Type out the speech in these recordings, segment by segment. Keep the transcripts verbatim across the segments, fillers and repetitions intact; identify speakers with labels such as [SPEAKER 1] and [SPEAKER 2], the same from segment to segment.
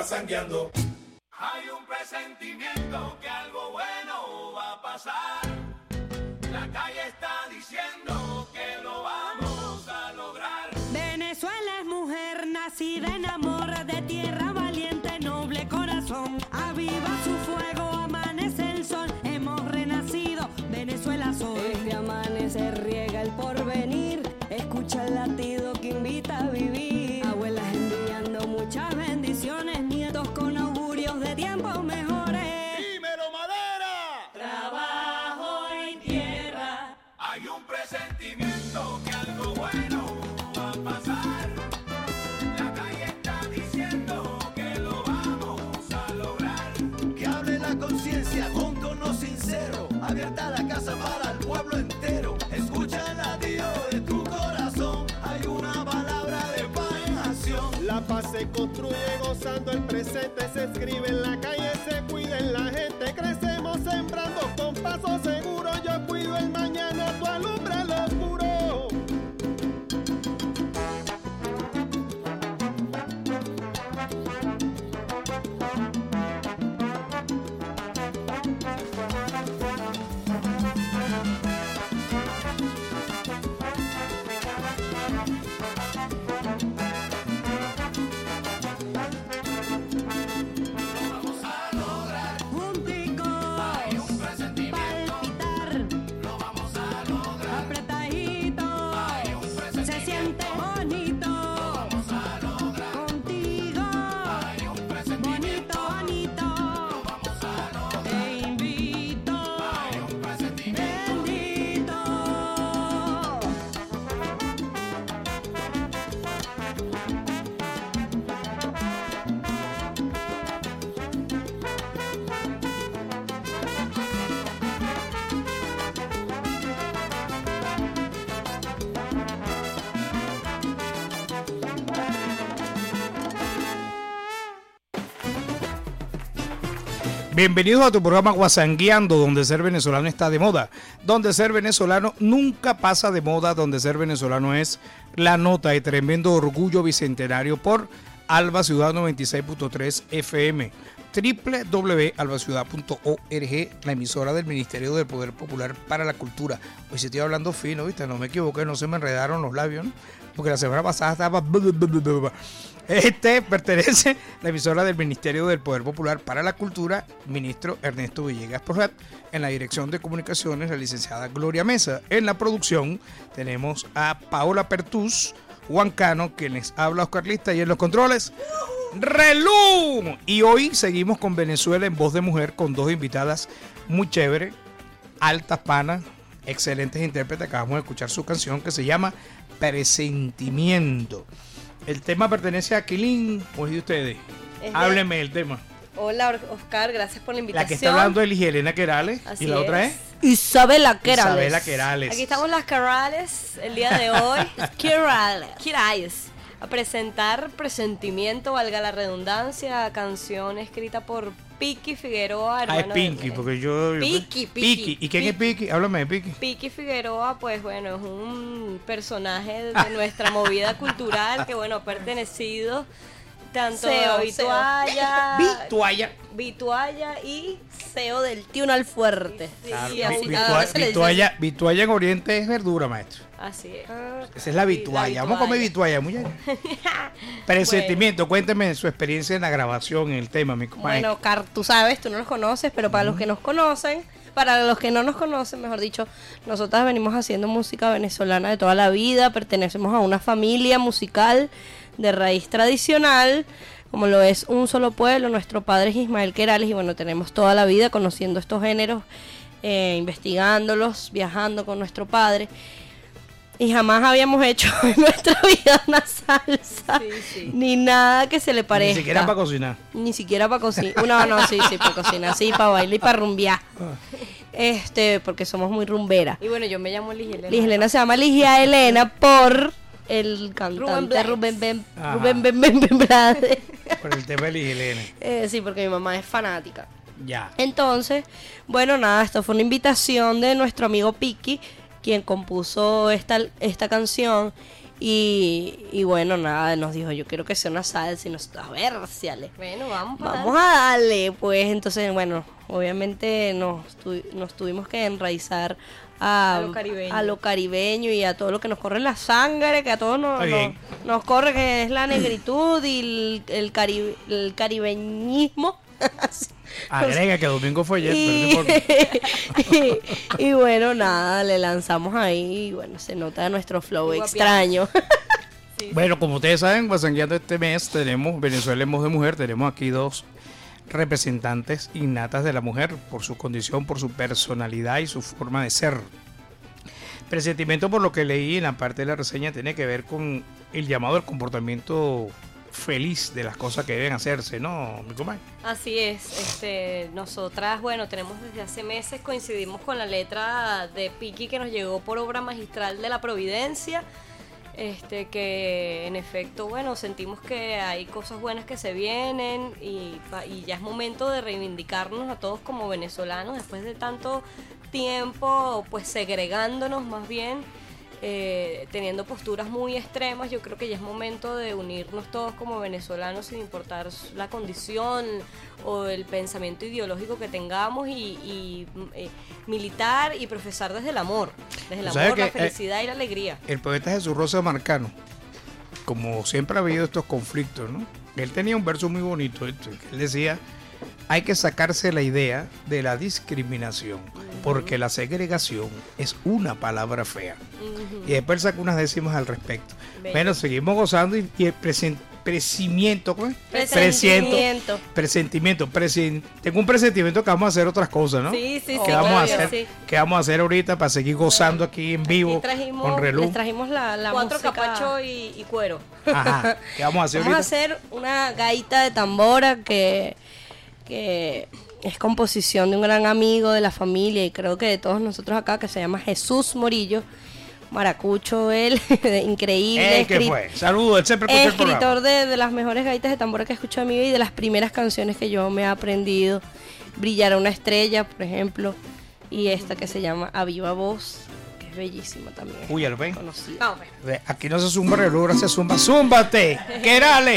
[SPEAKER 1] guasangueando.
[SPEAKER 2] Hay un presentimiento que algo bueno va a pasar. La calle está diciendo que lo vamos a lograr.
[SPEAKER 3] Venezuela es mujer nacida en amor, de tierra valiente, noble corazón. Aviva su fuego, amanece el sol, hemos renacido, Venezuela soy.
[SPEAKER 4] Este amanecer riega el porvenir, escucha el latido que invita a vivir. Abuelas enviando muchas bendiciones, nietos con augurios de tiempos mejores.
[SPEAKER 2] ¡Dímelo, madera!
[SPEAKER 3] Trabajo en tierra.
[SPEAKER 2] Hay un presentimiento que algo bueno va a pasar. La calle está diciendo que lo vamos a lograr.
[SPEAKER 5] Que hable la conciencia con tono sincero, abierta la casa para el pueblo entero. Escucha el latido de tu corazón, hay una palabra de paz en acción.
[SPEAKER 6] La paz se construye gozando el presente, se escribe en la calle, se cuida en la gente. Crecemos sembrando con paso seguro, yo cuido el mañana, tú alumbra lo oscuro.
[SPEAKER 3] Junticos,
[SPEAKER 2] Hay un presentimiento,
[SPEAKER 3] palpitar,
[SPEAKER 2] lo vamos a lograr.
[SPEAKER 3] apretadito,
[SPEAKER 2] Hay un
[SPEAKER 3] se
[SPEAKER 2] presentimiento,
[SPEAKER 3] siente bonito.
[SPEAKER 2] vamos a lograr.
[SPEAKER 3] Contigo,
[SPEAKER 2] Hay un presentimiento,
[SPEAKER 3] bonito, bonito.
[SPEAKER 2] vamos a lograr.
[SPEAKER 3] Te invito,
[SPEAKER 2] Hay un presentimiento.
[SPEAKER 3] bendito.
[SPEAKER 7] Bienvenidos a tu programa Guasangueando, donde ser venezolano está de moda, donde ser venezolano nunca pasa de moda, donde ser venezolano es la nota de tremendo orgullo bicentenario por Alba Ciudad noventa y seis punto tres F M, doble u doble u doble u punto alba ciudad punto org, la emisora del Ministerio del Poder Popular para la Cultura. Hoy sí estoy hablando fino, ¿viste? No me equivoqué, no se me enredaron los labios, ¿no? Porque la semana pasada estaba... Este pertenece a la emisora del Ministerio del Poder Popular para la Cultura, ministro Ernesto Villegas Porrat. En la dirección de comunicaciones, la licenciada Gloria Mesa. En la producción tenemos a Paola Pertús, Juan Cano, quien les habla, Oscar Lista, y en los controles, Relú. Y hoy seguimos con Venezuela en voz de mujer, con dos invitadas muy chéveres, altas panas, excelentes intérpretes. Acabamos de escuchar su canción que se llama Presentimiento. El tema pertenece a Aquilín, o es de ustedes.
[SPEAKER 8] Es de-
[SPEAKER 7] Háblenme del tema.
[SPEAKER 8] Hola Oscar, gracias por la invitación.
[SPEAKER 7] La que está hablando es Ligia Elena Querales.
[SPEAKER 8] Así
[SPEAKER 7] y la otra es
[SPEAKER 8] Isabela Querales.
[SPEAKER 7] Isabela Querales.
[SPEAKER 8] Aquí estamos las Querales el día de hoy. Querales. Querales. A presentar Presentimiento, valga la redundancia, canción escrita por Piki Figueroa,
[SPEAKER 7] Ah,
[SPEAKER 8] hermano
[SPEAKER 7] es Pinky,
[SPEAKER 8] de-
[SPEAKER 7] porque yo...
[SPEAKER 8] Piki, Piki.
[SPEAKER 7] Piki. ¿Y quién es Piki? Háblame de Piki.
[SPEAKER 8] Piki Figueroa, pues bueno, es un personaje de nuestra movida cultural que bueno, ha pertenecido tanto
[SPEAKER 4] Seo,
[SPEAKER 8] a Vitualla,
[SPEAKER 7] Vitualla.
[SPEAKER 8] Vitualla y C E O del Tiunal Fuerte.
[SPEAKER 7] Claro,
[SPEAKER 8] Sí, así,
[SPEAKER 7] vi-
[SPEAKER 8] a
[SPEAKER 7] vitua-
[SPEAKER 8] veces le dicen
[SPEAKER 7] vitualla, vitualla en Oriente es verdura, maestro.
[SPEAKER 8] así es.
[SPEAKER 7] Esa es la vitualla. Vamos a comer vitualla, mujer. Presentimiento, cuénteme su experiencia en la grabación, en el tema, mi comadre.
[SPEAKER 8] Bueno, Car, tú sabes, tú no nos conoces, pero para los que nos conocen, para los que no nos conocen, mejor dicho, nosotras venimos haciendo música venezolana de toda la vida, pertenecemos a una familia musical de raíz tradicional, como lo es Un Solo Pueblo. Nuestro padre es Ismael Querales y bueno, tenemos toda la vida conociendo estos géneros, eh, investigándolos, viajando con nuestro padre. Y jamás habíamos hecho en nuestra vida una salsa,
[SPEAKER 4] Sí, sí.
[SPEAKER 8] ni nada que se le parezca.
[SPEAKER 7] Ni siquiera para cocinar.
[SPEAKER 8] Ni siquiera para cocinar. No, no, sí, sí, para cocinar, sí, para bailar y para rumbear. Este, porque somos muy rumberas.
[SPEAKER 4] Y bueno, yo me llamo Ligia Elena.
[SPEAKER 8] Ligia Elena se llama Ligia Elena por el cantante
[SPEAKER 4] Blades.
[SPEAKER 8] Rubén Ben,
[SPEAKER 7] Ajá.
[SPEAKER 8] Rubén Ben, Ben, Ben Blades.
[SPEAKER 7] Por el tema de Ligia Elena.
[SPEAKER 8] Eh, sí, porque mi mamá es fanática.
[SPEAKER 7] Ya.
[SPEAKER 8] Entonces, bueno, nada, esto fue una invitación de nuestro amigo Piki, quien compuso esta, esta canción. Y, y bueno, nada, nos dijo, yo quiero que sea una salsa y nosotros, a ver, ciales.
[SPEAKER 1] Bueno, vamos para
[SPEAKER 8] Vamos a darle, pues. Entonces, bueno, obviamente nos, tu- nos tuvimos que enraizar a,
[SPEAKER 1] A lo caribeño.
[SPEAKER 8] a lo caribeño y a todo lo que nos corre en la sangre, que a todos nos,
[SPEAKER 7] Está
[SPEAKER 8] nos,
[SPEAKER 7] bien.
[SPEAKER 8] nos corre, que es la negritud y el, el, cari- el caribeñismo.
[SPEAKER 7] Agrega que domingo fue ayer, pero no
[SPEAKER 8] Y,
[SPEAKER 7] importa.
[SPEAKER 8] y, y bueno, nada, le lanzamos ahí y bueno, se nota nuestro flow
[SPEAKER 1] Guapián.
[SPEAKER 8] extraño.
[SPEAKER 7] Bueno, como ustedes saben, Guasangueando este mes tenemos Venezuela en voz de mujer, tenemos aquí dos representantes innatas de la mujer por su condición, por su personalidad y su forma de ser. Presentimiento, por lo que leí en la parte de la reseña, tiene que ver con el llamado al comportamiento feliz de las cosas que deben hacerse, ¿no, mi comadre?
[SPEAKER 1] Así es, este, nosotras, bueno, tenemos desde hace meses, coincidimos con la letra de Piki que nos llegó por obra magistral de la Providencia, este, que en efecto, bueno, sentimos que hay cosas buenas que se vienen y, pa- y ya es momento de reivindicarnos a todos como venezolanos después de tanto tiempo, pues segregándonos más bien. Eh, teniendo posturas muy extremas, yo creo que ya es momento de unirnos todos como venezolanos sin importar la condición o el pensamiento ideológico que tengamos y, y, eh, militar y profesar desde el amor, desde el
[SPEAKER 7] ¿Sabes
[SPEAKER 1] amor, la
[SPEAKER 7] que, eh,
[SPEAKER 1] felicidad y la alegría.
[SPEAKER 7] El poeta Jesús Rosa Marcano, como siempre ha habido estos conflictos, ¿no? Él tenía un verso muy bonito, ¿eh? Que él decía, hay que sacarse la idea de la discriminación, porque la segregación es una palabra fea. Y después saca unas décimas al respecto.
[SPEAKER 8] Bello.
[SPEAKER 7] Bueno, seguimos gozando y, y el presen- presimiento, ¿cómo es?
[SPEAKER 8] Presentimiento.
[SPEAKER 7] Presentimiento. presen- tengo un presentimiento que vamos a hacer otras cosas, ¿no?
[SPEAKER 1] Sí, sí,
[SPEAKER 8] Oh,
[SPEAKER 7] ¿Qué
[SPEAKER 1] sí,
[SPEAKER 7] vamos a
[SPEAKER 1] claro,
[SPEAKER 7] hacer?
[SPEAKER 1] sí.
[SPEAKER 7] ¿Qué vamos a hacer ahorita para seguir gozando aquí en vivo
[SPEAKER 8] Y trajimos,
[SPEAKER 7] con reloj?
[SPEAKER 8] les trajimos la, la
[SPEAKER 1] Cuatro
[SPEAKER 8] música.
[SPEAKER 1] capachos y, y cuero.
[SPEAKER 7] Ajá. ¿Qué vamos a hacer
[SPEAKER 8] Vamos a
[SPEAKER 7] ahorita?
[SPEAKER 8] hacer una gaita de tambora que, que es composición de un gran amigo de la familia y creo que de todos nosotros acá, que se llama Jesús Morillo. Maracucho, él, increíble.
[SPEAKER 7] Eh, ¿Qué
[SPEAKER 8] escri-
[SPEAKER 7] fue? Saludos, él siempre escucha el programa.
[SPEAKER 8] Escritor de, de las mejores gaitas de tambora que he escuchado en mi vida y de las primeras canciones que yo me he aprendido. Brillará una estrella, por ejemplo, y esta que se llama A Viva Voz, que es bellísima también.
[SPEAKER 7] Uy, ya lo ven.
[SPEAKER 8] Conocida.
[SPEAKER 1] Vamos, pues.
[SPEAKER 7] Ve, aquí no se zumba reloj, ahora se zumba. ¡Zúmbate! ¡Quérale!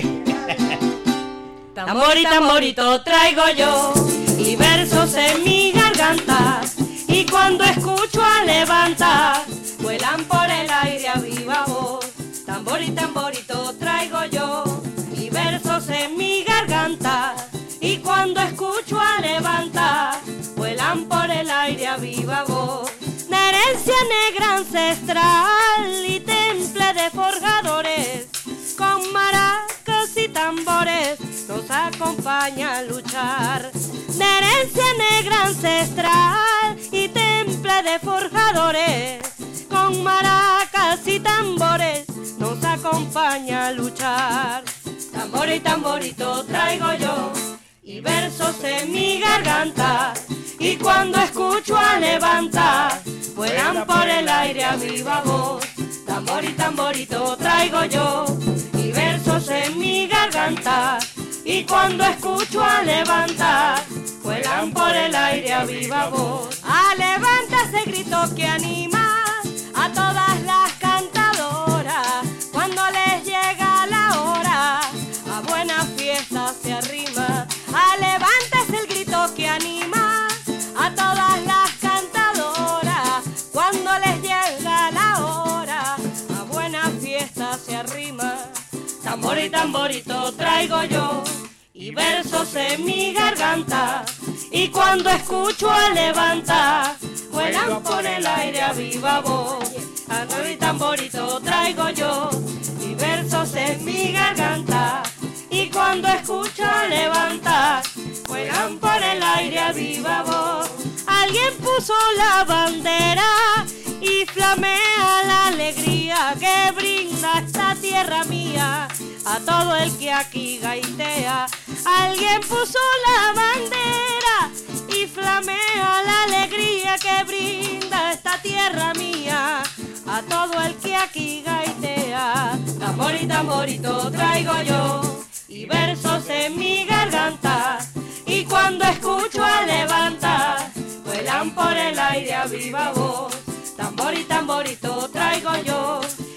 [SPEAKER 8] Tambor y tamborito traigo yo y versos en mi garganta y cuando escucho a levantar vuelan por el aire a viva voz. Tambor y tamborito traigo yo y versos en mi garganta y cuando escucho a levantar vuelan por el aire a viva voz. La herencia negra ancestral y temple de forjadores con maracas y tambores nos acompaña a luchar. De herencia negra ancestral y temple de forjadores con maracas y tambores nos acompaña a luchar. Tambor y tamborito traigo yo y versos en mi garganta y cuando escucho a levantar vuelan por el aire a viva voz. Tambor y tamborito traigo yo y versos en mi garganta y cuando escucho a levantar vuelan por el aire a viva voz. A levanta ese grito que anima a todas las cantadoras cuando les llega la hora a buena fiesta se arrima. A levanta ese grito que anima a todas las cantadoras cuando les llega la hora a buena fiesta se arrima. Tambor y tamborito traigo yo y versos en mi garganta y cuando escucho a levantar vuelan por el aire a viva voz. Tambor y tamborito traigo yo y versos en mi garganta y cuando escucho a levantar vuelan por el aire a viva voz. Alguien puso la bandera y flamea la alegría que brinda esta tierra mía a todo el que aquí gaitea. Alguien puso la bandera y flamea la alegría que brinda esta tierra mía a todo el que aquí gaitea. Tambor y tamborito traigo yo y versos en mi garganta y cuando escucho a levantar vuelan por el aire a viva voz. Tambor y tamborito traigo yo y versos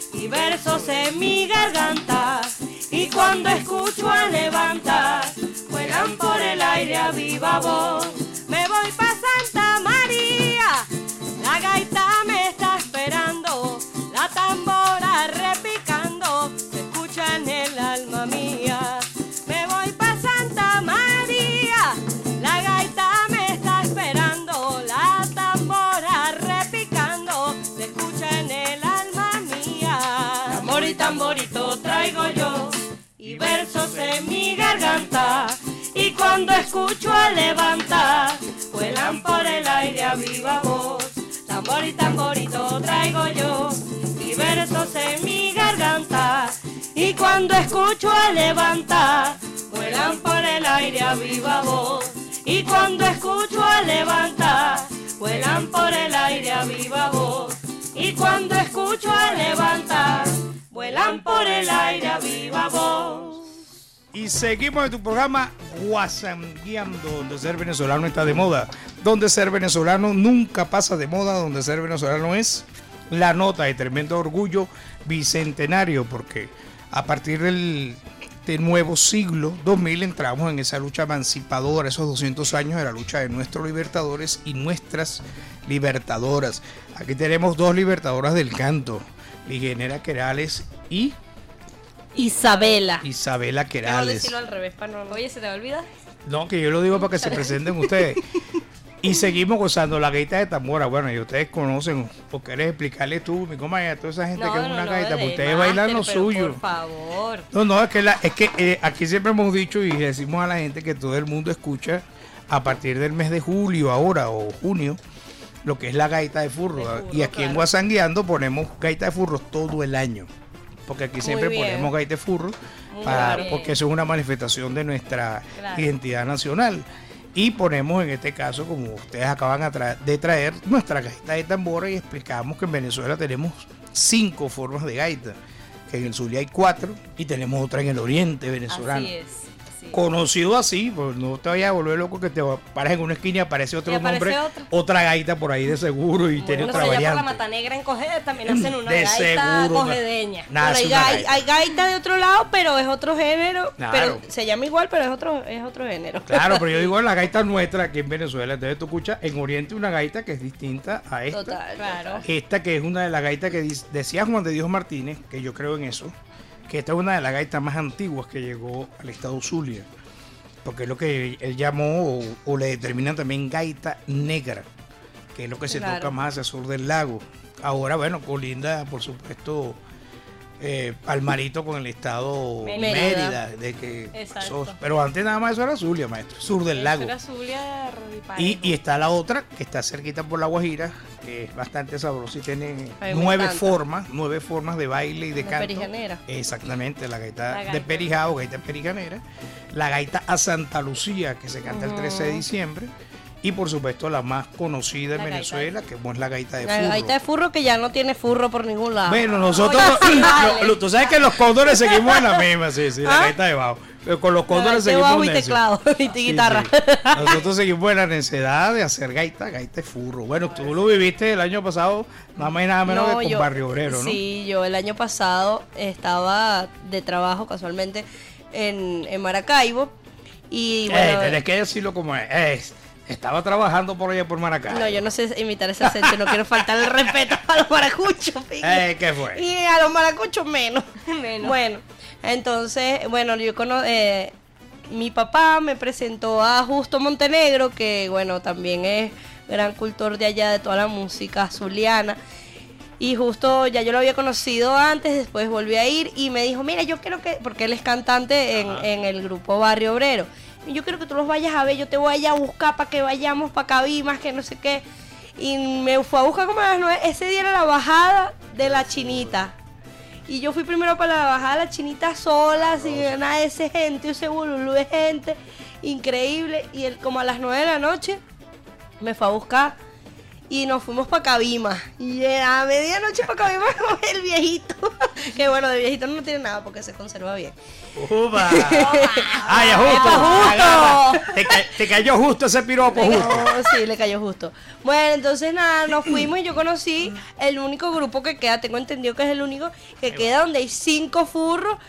[SPEAKER 3] versos en mi garganta. Y cuando escucho a levantar, vuelan por el aire a viva voz. Me voy pa' Santa María, la gaita me está esperando, la tambora repicando, se escucha en el alma mía. Me voy pa' Santa María, la gaita me está esperando, la tambora repicando, se escucha en el alma mía. Tambor y tamborito traigo yo, y versos en mi garganta. Y cuando escucho a levantar, vuelan por el aire a viva voz. Tambor y tamborito traigo yo, y versos en mi garganta. Y cuando escucho a levantar, vuelan por el aire a viva voz. Y cuando escucho a levantar, vuelan por el aire a viva voz. Y cuando escucho a levantar, vuelan por el aire a viva voz.
[SPEAKER 7] Y seguimos en tu programa Guasangueando, donde ser venezolano está de moda, donde ser venezolano nunca pasa de moda, donde ser venezolano es la nota de tremendo orgullo bicentenario, porque a partir del, del nuevo siglo dos mil entramos en esa lucha emancipadora, esos doscientos años de la lucha de nuestros libertadores y nuestras libertadoras. Aquí tenemos dos libertadoras del canto, Ligenera Querales y
[SPEAKER 8] Isabela.
[SPEAKER 7] Isabela
[SPEAKER 8] Mejor
[SPEAKER 7] Querales.
[SPEAKER 8] decirlo al revés para no...
[SPEAKER 1] Oye, ¿se te va a olvidar?
[SPEAKER 7] No, que yo lo digo para que se presenten ustedes. Y seguimos gozando la gaita de tambora. Bueno, y ustedes conocen, o quieres explicarle tú, mi comadre, a toda esa gente
[SPEAKER 1] No,
[SPEAKER 7] que es
[SPEAKER 1] no,
[SPEAKER 7] una
[SPEAKER 1] no,
[SPEAKER 7] gaita,
[SPEAKER 1] de
[SPEAKER 7] porque ustedes
[SPEAKER 1] máster,
[SPEAKER 7] bailan lo
[SPEAKER 1] pero
[SPEAKER 7] suyo.
[SPEAKER 1] Por favor.
[SPEAKER 7] No, no, es que, la, es que eh, aquí siempre hemos dicho y le decimos a la gente que todo el mundo escucha a partir del mes de julio ahora o junio lo que es la gaita de furro.
[SPEAKER 1] De furro,
[SPEAKER 7] y aquí en
[SPEAKER 1] claro.
[SPEAKER 7] Guasangueando ponemos gaita de furro todo el año. Porque aquí siempre
[SPEAKER 1] bien.
[SPEAKER 7] ponemos gaita de furro,
[SPEAKER 1] Muy
[SPEAKER 7] para,
[SPEAKER 1] bien.
[SPEAKER 7] porque eso es una manifestación de nuestra
[SPEAKER 1] Claro.
[SPEAKER 7] identidad nacional. Y ponemos en este caso, como ustedes acaban a tra- de traer, nuestra gaita de tambora, y explicamos que en Venezuela tenemos cinco formas de gaita, que en el Zulia hay cuatro y tenemos otra en el oriente venezolano.
[SPEAKER 1] Así es. Así es.
[SPEAKER 7] Conocido así, pues no te vayas a volver loco que te pares en una esquina y aparece otro
[SPEAKER 1] Y aparece
[SPEAKER 7] nombre,
[SPEAKER 1] otro.
[SPEAKER 7] otra gaita por ahí de seguro y tiene
[SPEAKER 1] Bueno,
[SPEAKER 7] otra
[SPEAKER 1] allá por la
[SPEAKER 7] variante.
[SPEAKER 1] Mata Negra en Coged también hacen una
[SPEAKER 7] De
[SPEAKER 1] gaita
[SPEAKER 7] seguro,
[SPEAKER 1] cogedeña.
[SPEAKER 7] Nada,
[SPEAKER 8] Pero
[SPEAKER 7] es
[SPEAKER 8] hay,
[SPEAKER 7] una
[SPEAKER 8] gai-
[SPEAKER 7] gaita.
[SPEAKER 8] hay gaita de otro lado, pero es otro género.
[SPEAKER 7] Claro.
[SPEAKER 8] Pero se llama igual, pero es otro, es otro género.
[SPEAKER 7] Claro, pero yo digo la gaita nuestra aquí en Venezuela. Entonces tú escuchas en Oriente una gaita que es distinta a esta.
[SPEAKER 8] Total,
[SPEAKER 1] Claro.
[SPEAKER 7] Esta que es una de las gaitas que dice- decía Juan de Dios Martínez, que yo creo en eso, que esta es una de las gaitas más antiguas que llegó al estado Zulia. Porque es lo que él llamó, o, o le determinan también gaita negra, que es lo que se
[SPEAKER 8] Claro.
[SPEAKER 7] toca más hacia el sur del lago. Ahora, bueno, colinda, por supuesto, eh, Palmarito con el estado
[SPEAKER 1] Mérida.
[SPEAKER 7] Mérida, de que
[SPEAKER 1] Exacto.
[SPEAKER 7] pasó- pero antes nada más eso era Zulia, maestro, sur del
[SPEAKER 1] Eso
[SPEAKER 7] lago.
[SPEAKER 1] era Zulia, Rodiparejo.
[SPEAKER 7] Y, y está la otra, que está cerquita por la Guajira, que es bastante sabrosa y tiene
[SPEAKER 8] Ay, me
[SPEAKER 7] nueve
[SPEAKER 8] encanta.
[SPEAKER 7] formas, nueve formas de baile y de
[SPEAKER 8] La
[SPEAKER 7] canto.
[SPEAKER 8] perijanera.
[SPEAKER 7] Exactamente, la gaita,
[SPEAKER 1] La
[SPEAKER 7] de
[SPEAKER 1] gaita.
[SPEAKER 7] Perijao, gaita perijanera. La gaita a Santa Lucía, que se canta el trece de diciembre. Y por supuesto la más conocida en
[SPEAKER 1] La gaita
[SPEAKER 7] Venezuela, que es la gaita de
[SPEAKER 8] La
[SPEAKER 7] furro.
[SPEAKER 8] gaita de furro que ya no tiene furro por ningún lado.
[SPEAKER 7] Bueno, nosotros,
[SPEAKER 1] Oye, sí,
[SPEAKER 7] lo-
[SPEAKER 1] vale.
[SPEAKER 7] lo- tú sabes que los cóndores seguimos en la misma, sí, sí, la
[SPEAKER 8] ¿Ah?
[SPEAKER 7] gaita de bajo. Pero con los cóndores
[SPEAKER 8] de
[SPEAKER 7] seguimos
[SPEAKER 8] bajo y
[SPEAKER 7] en eso.
[SPEAKER 8] teclado y
[SPEAKER 7] Sí,
[SPEAKER 8] guitarra.
[SPEAKER 7] sí. Nosotros seguimos en la necesidad de hacer gaita, gaita de furro. Bueno, tú lo viviste el año pasado, nada más y nada menos que con
[SPEAKER 8] yo-
[SPEAKER 7] Barrio Obrero, ¿no?
[SPEAKER 8] Sí, yo el año pasado estaba de trabajo casualmente en, en Maracaibo y
[SPEAKER 7] Eh,
[SPEAKER 8] bueno,
[SPEAKER 7] tenés que decirlo como es. Es, estaba trabajando por allá por Maracay.
[SPEAKER 8] no, yo no sé imitar ese acento, no quiero faltar el respeto a los maracuchos. Piqui.
[SPEAKER 7] Eh, ¿qué fue?
[SPEAKER 8] Y a los maracuchos menos.
[SPEAKER 1] Menos.
[SPEAKER 8] Bueno, entonces, bueno, yo cono eh, mi papá me presentó a Justo Montenegro, que bueno, también es gran cultor de allá de toda la música zuliana. Y justo ya yo lo había conocido antes, después volví a ir y me dijo, mira, yo quiero que, porque él es cantante en, en el grupo Barrio Obrero, y yo quiero que tú los vayas a ver, yo te voy a ir a buscar para que vayamos para Cabimas, que no sé qué. Y me fue a buscar como a las nueve, ese día era la bajada de la Chinita. Y yo fui primero para la bajada de la Chinita sola, sin nada de ese gente, ese bululú de gente, increíble. Y él como a las nueve de la noche me fue a buscar. y nos fuimos para Cabima. Y a medianoche para Cabima con el viejito. Que bueno, de viejito no tiene nada porque se conserva bien.
[SPEAKER 7] ¡Upa! ¡Ah, ya justo!
[SPEAKER 8] justo!
[SPEAKER 7] Te, ca- te cayó justo ese piropo,
[SPEAKER 8] Le
[SPEAKER 7] justo.
[SPEAKER 8] cayó- sí, le cayó justo. Bueno, entonces nada, nos fuimos y yo conocí el único grupo que queda, tengo entendido que es el único que queda donde hay cinco furros,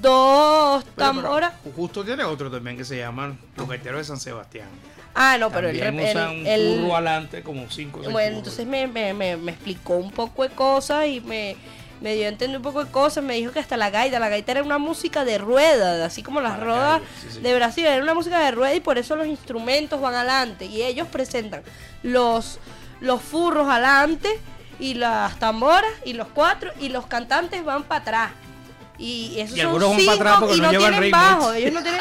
[SPEAKER 8] dos
[SPEAKER 7] Pero, pero,
[SPEAKER 8] tamboras.
[SPEAKER 7] justo tiene otro también que se llaman Los Gaiteros de San Sebastián.
[SPEAKER 8] Ah, no, pero el,
[SPEAKER 7] También
[SPEAKER 8] el,
[SPEAKER 7] usan un
[SPEAKER 8] el-
[SPEAKER 7] furro adelante como cinco o seis
[SPEAKER 8] bueno,
[SPEAKER 7] furros.
[SPEAKER 8] entonces me, me, me, me explicó un poco de cosas y me, me dio a entender un poco de cosas. Me dijo que hasta la gaita, la gaita era una música de rueda, así como las
[SPEAKER 7] Para la
[SPEAKER 8] ruedas
[SPEAKER 7] calle, sí, sí.
[SPEAKER 8] de Brasil, era una música de rueda y por eso los instrumentos van adelante y ellos presentan los, los furros adelante y las tamboras y los cuatro y los cantantes van para atrás. Y esos
[SPEAKER 7] Y
[SPEAKER 8] son
[SPEAKER 7] algunos van
[SPEAKER 8] cinco
[SPEAKER 7] para atrás porque
[SPEAKER 8] y
[SPEAKER 7] no
[SPEAKER 8] no
[SPEAKER 7] llevan
[SPEAKER 8] tienen
[SPEAKER 7] ritmo.
[SPEAKER 8] bajo, ellos no tienen...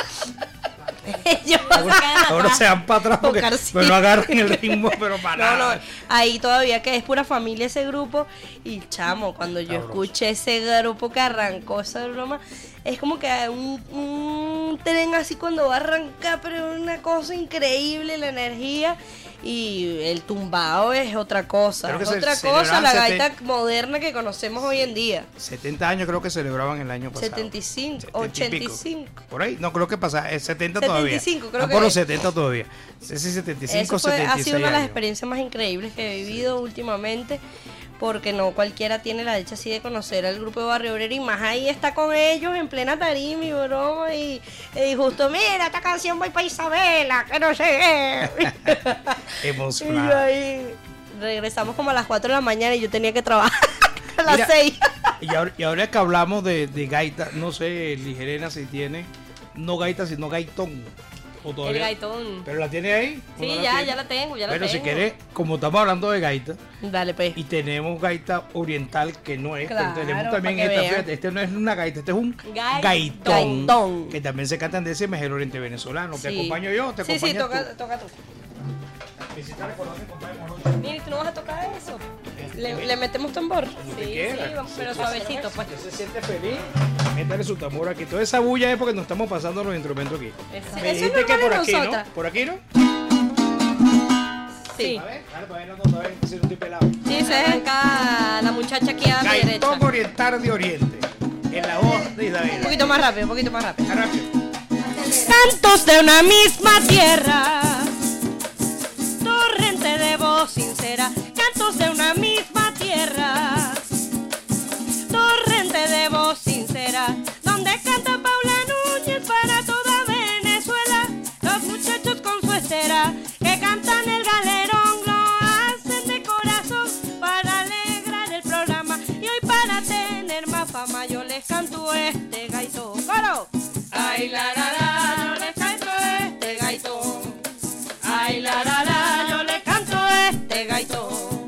[SPEAKER 8] ellos
[SPEAKER 7] Ahora se van para atrás porque
[SPEAKER 8] Tocar,
[SPEAKER 7] pero no agarran el ritmo, pero para
[SPEAKER 8] No, no,
[SPEAKER 7] nada.
[SPEAKER 8] ahí todavía que es pura familia ese grupo. Y chamo, cuando yo
[SPEAKER 7] Sabroso.
[SPEAKER 8] escuché ese grupo que arrancó esa broma, es como que un, un tren así cuando va a arrancar, pero es una cosa increíble la energía. Y el tumbao es otra cosa,
[SPEAKER 7] Creo que
[SPEAKER 8] es
[SPEAKER 7] se
[SPEAKER 8] otra
[SPEAKER 7] celebraban
[SPEAKER 8] cosa, la
[SPEAKER 7] sete-
[SPEAKER 8] gaita moderna que conocemos hoy en día.
[SPEAKER 7] setenta años creo que celebraban el año pasado.
[SPEAKER 8] setenta y cinco,
[SPEAKER 7] setenta y
[SPEAKER 8] ochenta y
[SPEAKER 7] pico.
[SPEAKER 8] cinco.
[SPEAKER 7] Por ahí, no creo que pasa, es setenta todavía.
[SPEAKER 8] setenta y cinco creo
[SPEAKER 7] Están
[SPEAKER 8] que
[SPEAKER 7] por los
[SPEAKER 8] es.
[SPEAKER 7] setenta todavía. Sí, sí, setenta y cinco,
[SPEAKER 8] Eso fue,
[SPEAKER 7] setenta y
[SPEAKER 8] ha
[SPEAKER 7] seis
[SPEAKER 8] sido una de las
[SPEAKER 7] años.
[SPEAKER 8] experiencias más increíbles que he vivido últimamente, porque no cualquiera tiene la dicha así de conocer al grupo de Barrio Obrero y más ahí está con ellos en plena tarima y broma y, y justo, mira, esta canción voy para Isabela, que no sé qué. Y yo
[SPEAKER 7] Emocionado.
[SPEAKER 8] ahí regresamos como a las cuatro de la mañana y yo tenía que trabajar a las
[SPEAKER 7] Mira,
[SPEAKER 8] seis.
[SPEAKER 7] Y ahora, y ahora que hablamos de, de gaita, no sé, Ligerena si tiene, no gaita, sino gaitón. O
[SPEAKER 1] El
[SPEAKER 7] todavía-
[SPEAKER 1] gaitón.
[SPEAKER 7] ¿Pero la tiene ahí? ¿O
[SPEAKER 1] Sí,
[SPEAKER 7] no la
[SPEAKER 1] ya,
[SPEAKER 7] tiene?
[SPEAKER 1] ya la tengo, ya la
[SPEAKER 7] Bueno,
[SPEAKER 1] tengo.
[SPEAKER 7] si querés, como estamos hablando de gaita,
[SPEAKER 8] Dale, pues.
[SPEAKER 7] y tenemos gaita oriental que no es,
[SPEAKER 8] Claro,
[SPEAKER 7] pero tenemos
[SPEAKER 8] para
[SPEAKER 7] también
[SPEAKER 8] que
[SPEAKER 7] esta,
[SPEAKER 8] vean.
[SPEAKER 7] fíjate, este no es una gaita, este es un
[SPEAKER 1] Gaitón.
[SPEAKER 7] gaitón,
[SPEAKER 8] Gaitón.
[SPEAKER 7] que también se cantan de ese mejor oriente venezolano. ¿Te
[SPEAKER 8] Sí.
[SPEAKER 7] acompaño yo? ¿Te
[SPEAKER 8] Sí, sí,
[SPEAKER 7] acompañas
[SPEAKER 8] toca, toca tú.
[SPEAKER 7] tú? Visita reconoce, compadre, Morocho.
[SPEAKER 1] Mira, ¿tú no vas a tocar eso?
[SPEAKER 8] ¿Le, le metemos tambor?
[SPEAKER 7] Como
[SPEAKER 1] Sí,
[SPEAKER 7] te quiera.
[SPEAKER 1] sí, vamos, pero suavecito, pues.
[SPEAKER 7] Usted se siente feliz, métale su tambor aquí. Toda esa bulla es porque nos estamos pasando los instrumentos aquí.
[SPEAKER 1] Eso.
[SPEAKER 7] Me
[SPEAKER 8] Eso es
[SPEAKER 7] dijiste que
[SPEAKER 8] normal
[SPEAKER 7] por
[SPEAKER 8] en
[SPEAKER 7] aquí,
[SPEAKER 8] nosotras.
[SPEAKER 7] ¿no? ¿Por aquí, no?
[SPEAKER 1] Sí.
[SPEAKER 7] A ver, dale, todavía no, todavía no, si no estoy pelado.
[SPEAKER 1] Sí, se arranca la muchacha aquí a mi derecha.
[SPEAKER 7] Gaitón oriental de oriente, en la voz de
[SPEAKER 8] Un
[SPEAKER 7] Isabela.
[SPEAKER 8] poquito más rápido, un poquito más rápido.
[SPEAKER 7] Rápido.
[SPEAKER 3] Cantos de una misma tierra, torrente de voz sincera. Cantos de una misma tierra, torrente de voz sincera, donde canta Paula Núñez para toda Venezuela. Los muchachos con su estera que cantan el galerón lo hacen de corazón para alegrar el programa. Y hoy para tener más fama yo les canto este gaitón. ¡Coro! Ay, la, la, la, yo le canto este gaitón. Ay, la, la, la, yo le canto este gaitón.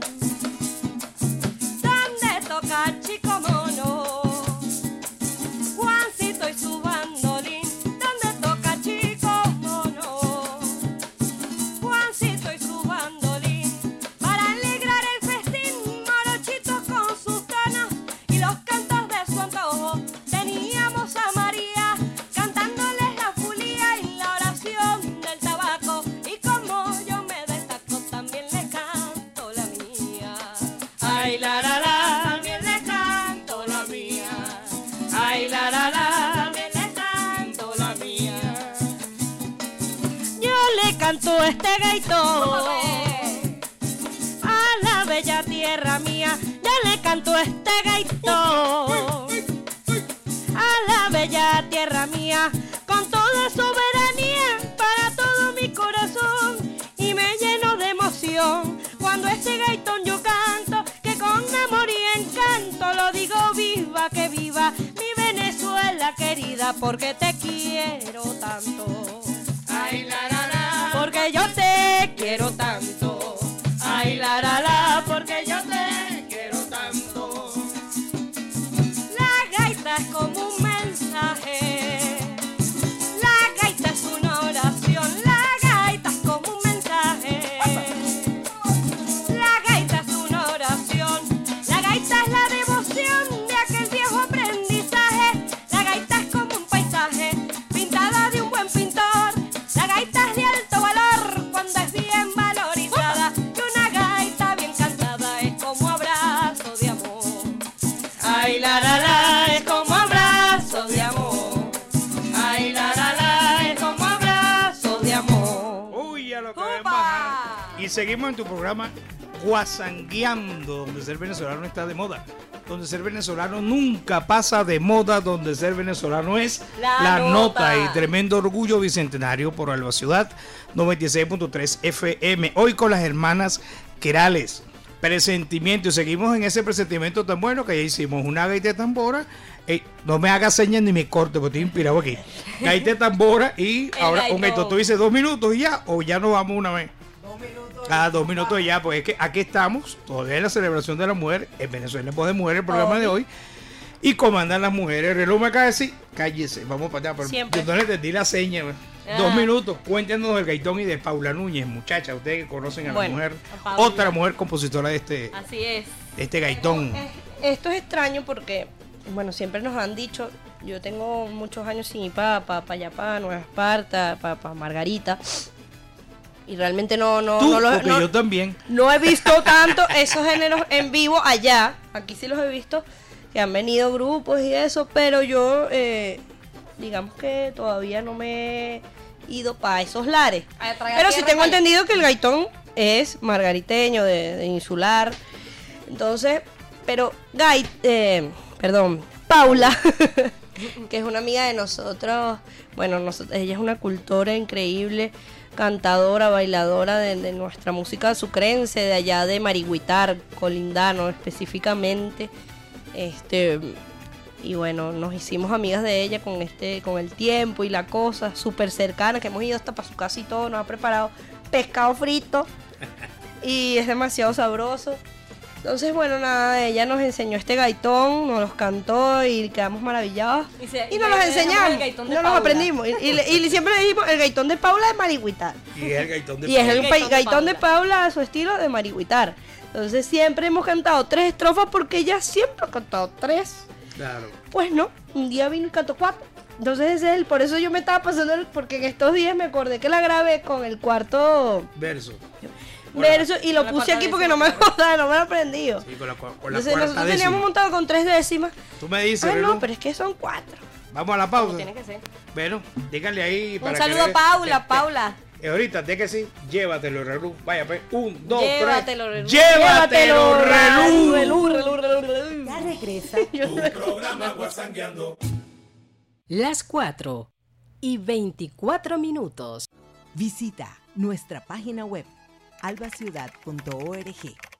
[SPEAKER 3] ¿Dónde toca Chico Mono? Juancito y su bandolín. ¿Dónde toca Chico Mono? Juancito y su bandolín. Para alegrar el festín, morochitos con sus tonos y los cantos de su antojo. Teníamos a María cantándoles la fulía y la oración del tabaco. Y como yo me destaco, también le canto la mía. Ay, la, la, la, también le canto la mía. Ay, la, la, la, también le canto la mía. Yo le canto este gaitón a la bella tierra mía. Yo le canto este gaitón a la bella tierra mía, con toda soberanía para todo mi corazón, y me lleno de emoción cuando este gaitón yo canto, que con amor y encanto lo digo viva, que viva mi Venezuela querida, porque te quiero tanto. Ay, la, la, la, porque yo te quiero tanto. Ay, la, la, la, porque yo te quiero tanto. La gaita es como un mensaje, la gaita es una oración, la gaita es como un mensaje, la gaita es una oración, la gaita es la devoción de aquel viejo aprendizaje, la gaita es como un paisaje pintada de un buen pintor, la gaita es de alto valor cuando es bien valorizada.
[SPEAKER 7] Y seguimos en tu programa Guasangueando, donde ser venezolano está de moda. Donde ser venezolano nunca pasa de moda, donde ser venezolano es
[SPEAKER 1] la,
[SPEAKER 7] la nota.
[SPEAKER 1] nota.
[SPEAKER 7] Y tremendo orgullo bicentenario por Alba Ciudad noventa y seis punto tres F M. Hoy con las hermanas Querales. Presentimiento. Y seguimos en ese presentimiento tan bueno que ya hicimos una gaita de tambora. Ey, no me hagas señas ni me corte porque estoy inspirado aquí. Gaita de tambora y
[SPEAKER 1] El
[SPEAKER 7] ahora
[SPEAKER 1] gaitón.
[SPEAKER 7] un gaitón. Tú dices dos minutos y ya, o ya nos vamos una vez. Cada dos minutos ya, pues es que aquí estamos, todavía en la celebración de la mujer, en Venezuela Voz de Mujer, el programa
[SPEAKER 1] Oh.
[SPEAKER 7] de hoy, y comandan las mujeres. El reloj me acaba de decir, cállese, vamos para allá, pero
[SPEAKER 1] Siempre.
[SPEAKER 7] yo no le entendí la seña.
[SPEAKER 1] Ah.
[SPEAKER 7] Dos minutos, cuéntenos del gaitón y de Paula Núñez, muchacha, ustedes que conocen a la
[SPEAKER 8] Bueno,
[SPEAKER 7] mujer,
[SPEAKER 1] a Paula.
[SPEAKER 7] otra mujer compositora de este,
[SPEAKER 1] Así es.
[SPEAKER 7] de este gaitón.
[SPEAKER 8] Eh, Esto es extraño porque, bueno, siempre nos han dicho, yo tengo muchos años sin ir para pa, pa allá, para Nueva Esparta, para pa Margarita, y realmente no, no,
[SPEAKER 7] Tú,
[SPEAKER 8] no, los-
[SPEAKER 7] porque
[SPEAKER 8] no-
[SPEAKER 7] yo también.
[SPEAKER 8] no he visto tanto esos géneros en vivo allá, aquí sí los he visto, que han venido grupos y eso, pero yo, eh, digamos que todavía no me he ido para esos lares.
[SPEAKER 1] A tragar
[SPEAKER 8] Pero sí
[SPEAKER 1] tierra
[SPEAKER 8] tengo
[SPEAKER 1] para allá.
[SPEAKER 8] entendido que el gaitón es margariteño, de, de insular. Entonces, pero Gait, eh, perdón, Paula, que es una amiga de nosotros, bueno, nosotros, ella es una cultora increíble, cantadora, bailadora de, de nuestra música sucrense, de allá de Marigüitar, Colindano específicamente. Este, y bueno, nos hicimos amigas de ella con este, con el tiempo y la cosa, súper cercana, que hemos ido hasta para su casa y todo, nos ha preparado pescado frito y es demasiado sabroso. Entonces, bueno, nada, ella nos enseñó este gaitón, nos los cantó y quedamos maravillados.
[SPEAKER 1] Y se-
[SPEAKER 8] Y
[SPEAKER 1] y
[SPEAKER 8] nos
[SPEAKER 1] le
[SPEAKER 8] los
[SPEAKER 1] dejamos
[SPEAKER 8] enseñamos,
[SPEAKER 1] el gaitón de
[SPEAKER 8] no nos
[SPEAKER 1] Paula.
[SPEAKER 8] aprendimos. Y, y le- y siempre le dijimos el gaitón de Paula de Marigüitar.
[SPEAKER 7] Y es el gaitón de
[SPEAKER 8] Y es
[SPEAKER 7] Paula.
[SPEAKER 8] el
[SPEAKER 1] gaitón
[SPEAKER 8] gaitón,
[SPEAKER 1] de
[SPEAKER 8] gaitón de
[SPEAKER 1] Paula.
[SPEAKER 8] Paula a su estilo de Marigüitar. Entonces siempre hemos cantado tres estrofas porque ella siempre ha cantado tres.
[SPEAKER 7] Claro.
[SPEAKER 8] Pues no, un día vino y cantó cuatro. Entonces ese es él, por eso yo me estaba pasando, el- porque en estos días me acordé que la grabé con el cuarto
[SPEAKER 7] Verso. Hola.
[SPEAKER 8] verso y lo
[SPEAKER 1] Con la
[SPEAKER 8] puse
[SPEAKER 1] cuarta
[SPEAKER 8] aquí porque no me
[SPEAKER 1] décima.
[SPEAKER 8] joda, no me lo he aprendido.
[SPEAKER 7] Sí, con la, cua- con la
[SPEAKER 8] Entonces
[SPEAKER 7] cuarta
[SPEAKER 8] nosotros
[SPEAKER 7] décima.
[SPEAKER 8] teníamos montado con tres décimas.
[SPEAKER 7] Tú me dices,
[SPEAKER 8] Ah,
[SPEAKER 7] reloj.
[SPEAKER 8] no, pero es que son cuatro.
[SPEAKER 7] Vamos a la
[SPEAKER 1] Como
[SPEAKER 7] pausa.
[SPEAKER 1] tiene que ser.
[SPEAKER 7] Bueno, díganle ahí.
[SPEAKER 1] Un
[SPEAKER 7] para
[SPEAKER 1] saludo
[SPEAKER 7] que
[SPEAKER 1] a
[SPEAKER 7] le-
[SPEAKER 1] Paula,
[SPEAKER 7] te- te-
[SPEAKER 1] Paula.
[SPEAKER 7] Eh, ahorita, de que sí, llévatelo, relú. Vaya, pues, un, dos,
[SPEAKER 1] Llévatelo,
[SPEAKER 7] tres.
[SPEAKER 1] relú.
[SPEAKER 7] Llévatelo, relú.
[SPEAKER 8] relú, relú, relú, relú.
[SPEAKER 4] Ya regresa
[SPEAKER 2] Programa Guasangueando.
[SPEAKER 9] Las cuatro y veinticuatro minutos.
[SPEAKER 10] Visita nuestra página web albaciudad punto org.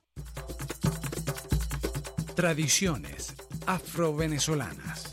[SPEAKER 11] Tradiciones afrovenezolanas.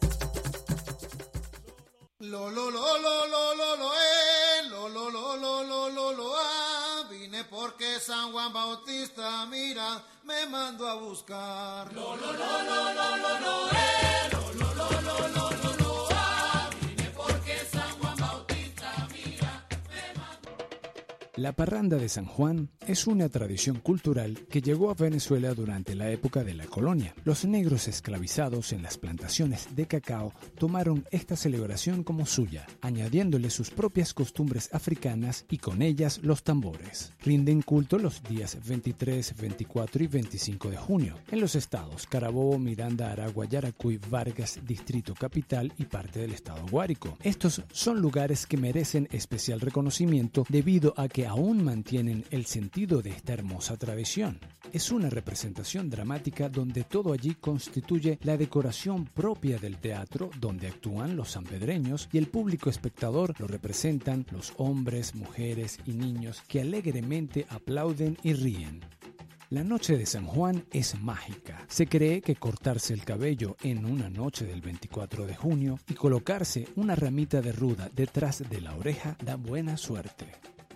[SPEAKER 5] Lo lo lo lo lo lo lo eh, lo lo lo lo lo lo lo ah, vine porque San Juan Bautista mira me mandó a buscar. Lo lo lo lo lo lo lo eh, lo lo lo lo lo lo lo ah, vine porque San Juan Bautista mira me mandó.
[SPEAKER 11] La parranda de San Juan es una tradición cultural que llegó a Venezuela durante la época de la colonia. Los negros esclavizados en las plantaciones de cacao tomaron esta celebración como suya, añadiéndole sus propias costumbres africanas y con ellas los tambores. Rinden culto los días veintitrés, veinticuatro y veinticinco de junio en los estados Carabobo, Miranda, Aragua, Yaracuy, Vargas, Distrito Capital y parte del estado Guárico. Estos son lugares que merecen especial reconocimiento debido a que aún mantienen el sentido de esta hermosa tradición. Es una representación dramática donde todo allí constituye la decoración propia del teatro donde actúan los sanpedreños y el público espectador lo representan los hombres, mujeres y niños que alegremente aplauden y ríen. La noche de San Juan es mágica. Se cree que cortarse el cabello en una noche del veinticuatro de junio y colocarse una ramita de ruda detrás de la oreja da buena suerte.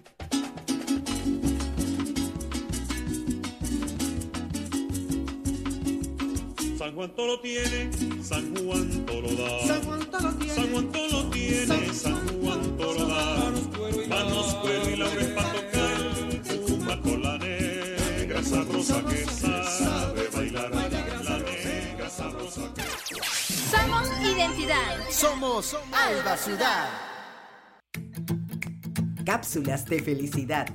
[SPEAKER 12] San Juan todo lo tiene, San Juan todo lo da.
[SPEAKER 5] San Juan todo lo tiene,
[SPEAKER 12] San Juan todo lo tiene, San Juan todo lo da. Manos, cuero y laurel para tocar, fuma con la negra sabrosa que sabe bailar. La negra sabrosa que
[SPEAKER 13] Somos identidad.
[SPEAKER 5] Somos Alba Ciudad.
[SPEAKER 10] Cápsulas de felicidad.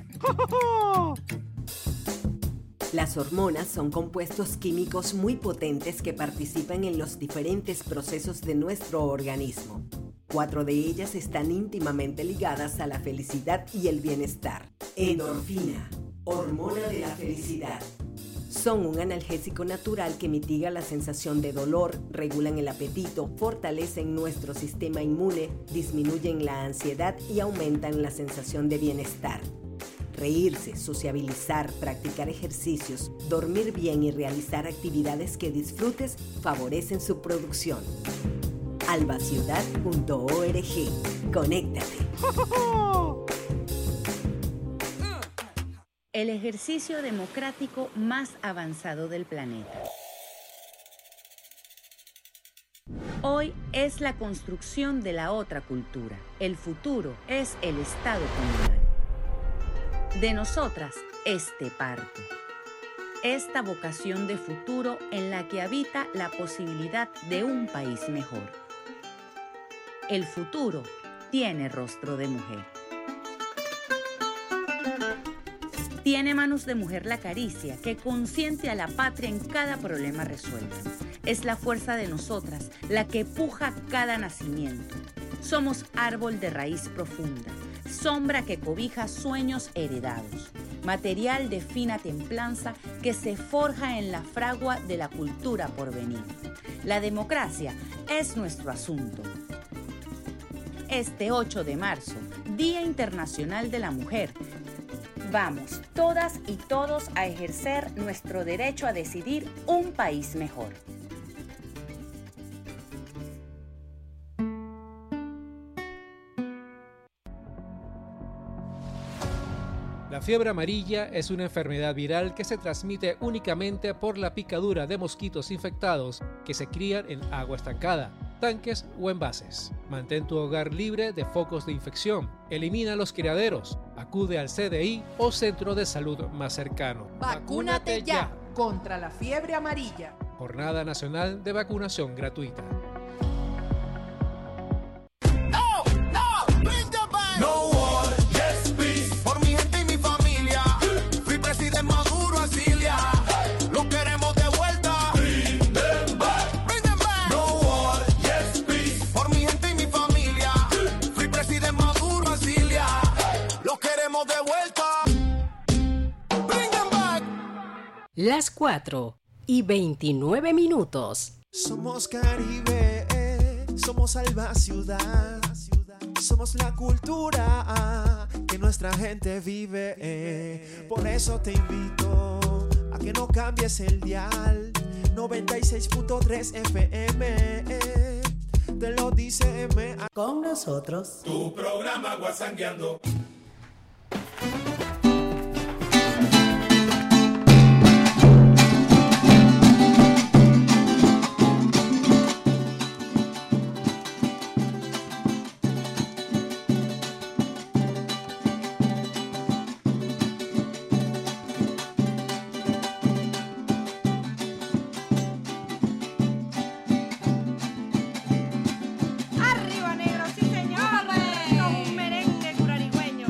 [SPEAKER 10] Las hormonas son compuestos químicos muy potentes que participan en los diferentes procesos de nuestro organismo. Cuatro de ellas están íntimamente ligadas a la felicidad y el bienestar. Endorfina, Hormona de la felicidad. Son un analgésico natural que mitiga la sensación de dolor, regulan el apetito, fortalecen nuestro sistema inmune, disminuyen la ansiedad y aumentan la sensación de bienestar. Reírse, sociabilizar, practicar ejercicios, dormir bien y realizar actividades que disfrutes favorecen su producción. albaciudad punto org. Conéctate.
[SPEAKER 14] El ejercicio democrático más avanzado del planeta. Hoy es la construcción de la otra cultura. El futuro es el Estado comunal. De nosotras, este parte. Esta vocación de futuro en la que habita la posibilidad de un país mejor. El futuro tiene rostro de mujer. Tiene manos de mujer la caricia que consiente a la patria en cada problema resuelto. Es la fuerza de nosotras la que puja cada nacimiento. Somos árbol de raíz profunda, sombra que cobija sueños heredados, material de fina templanza que se forja en la fragua de la cultura por venir. La democracia es nuestro asunto. Este ocho de marzo, Día Internacional de la Mujer, vamos todas y todos a ejercer nuestro derecho a decidir un país mejor.
[SPEAKER 15] La fiebre amarilla es una enfermedad viral que se transmite únicamente por la picadura de mosquitos infectados que se crían en agua estancada, tanques o envases. Mantén tu hogar libre de focos de infección. Elimina los criaderos. Acude al C D I o centro de salud más cercano.
[SPEAKER 16] ¡Vacúnate ya contra la fiebre amarilla!
[SPEAKER 15] Jornada Nacional de Vacunación Gratuita.
[SPEAKER 2] No war, yes peace. Por mi gente y mi familia. Fui presidente Maduro, Asilia. Lo queremos de vuelta. Bring them back. Bring them back. No war, yes peace. Por mi gente y mi familia. Fui presidente Maduro, Asilia. Lo queremos de vuelta. Bring them back.
[SPEAKER 9] Las cuatro y veintinueve minutos.
[SPEAKER 17] Somos Caribe, eh, somos Alba Ciudad. Somos la cultura que nuestra gente vive, eh. Por eso te invito a que no cambies el dial. noventa y seis punto tres F M, eh. Te lo dice M A.
[SPEAKER 18] Con nosotros
[SPEAKER 2] Tu programa Guasangueando.
[SPEAKER 3] Arriba negro, sí señores, con un merengue curarigüeño.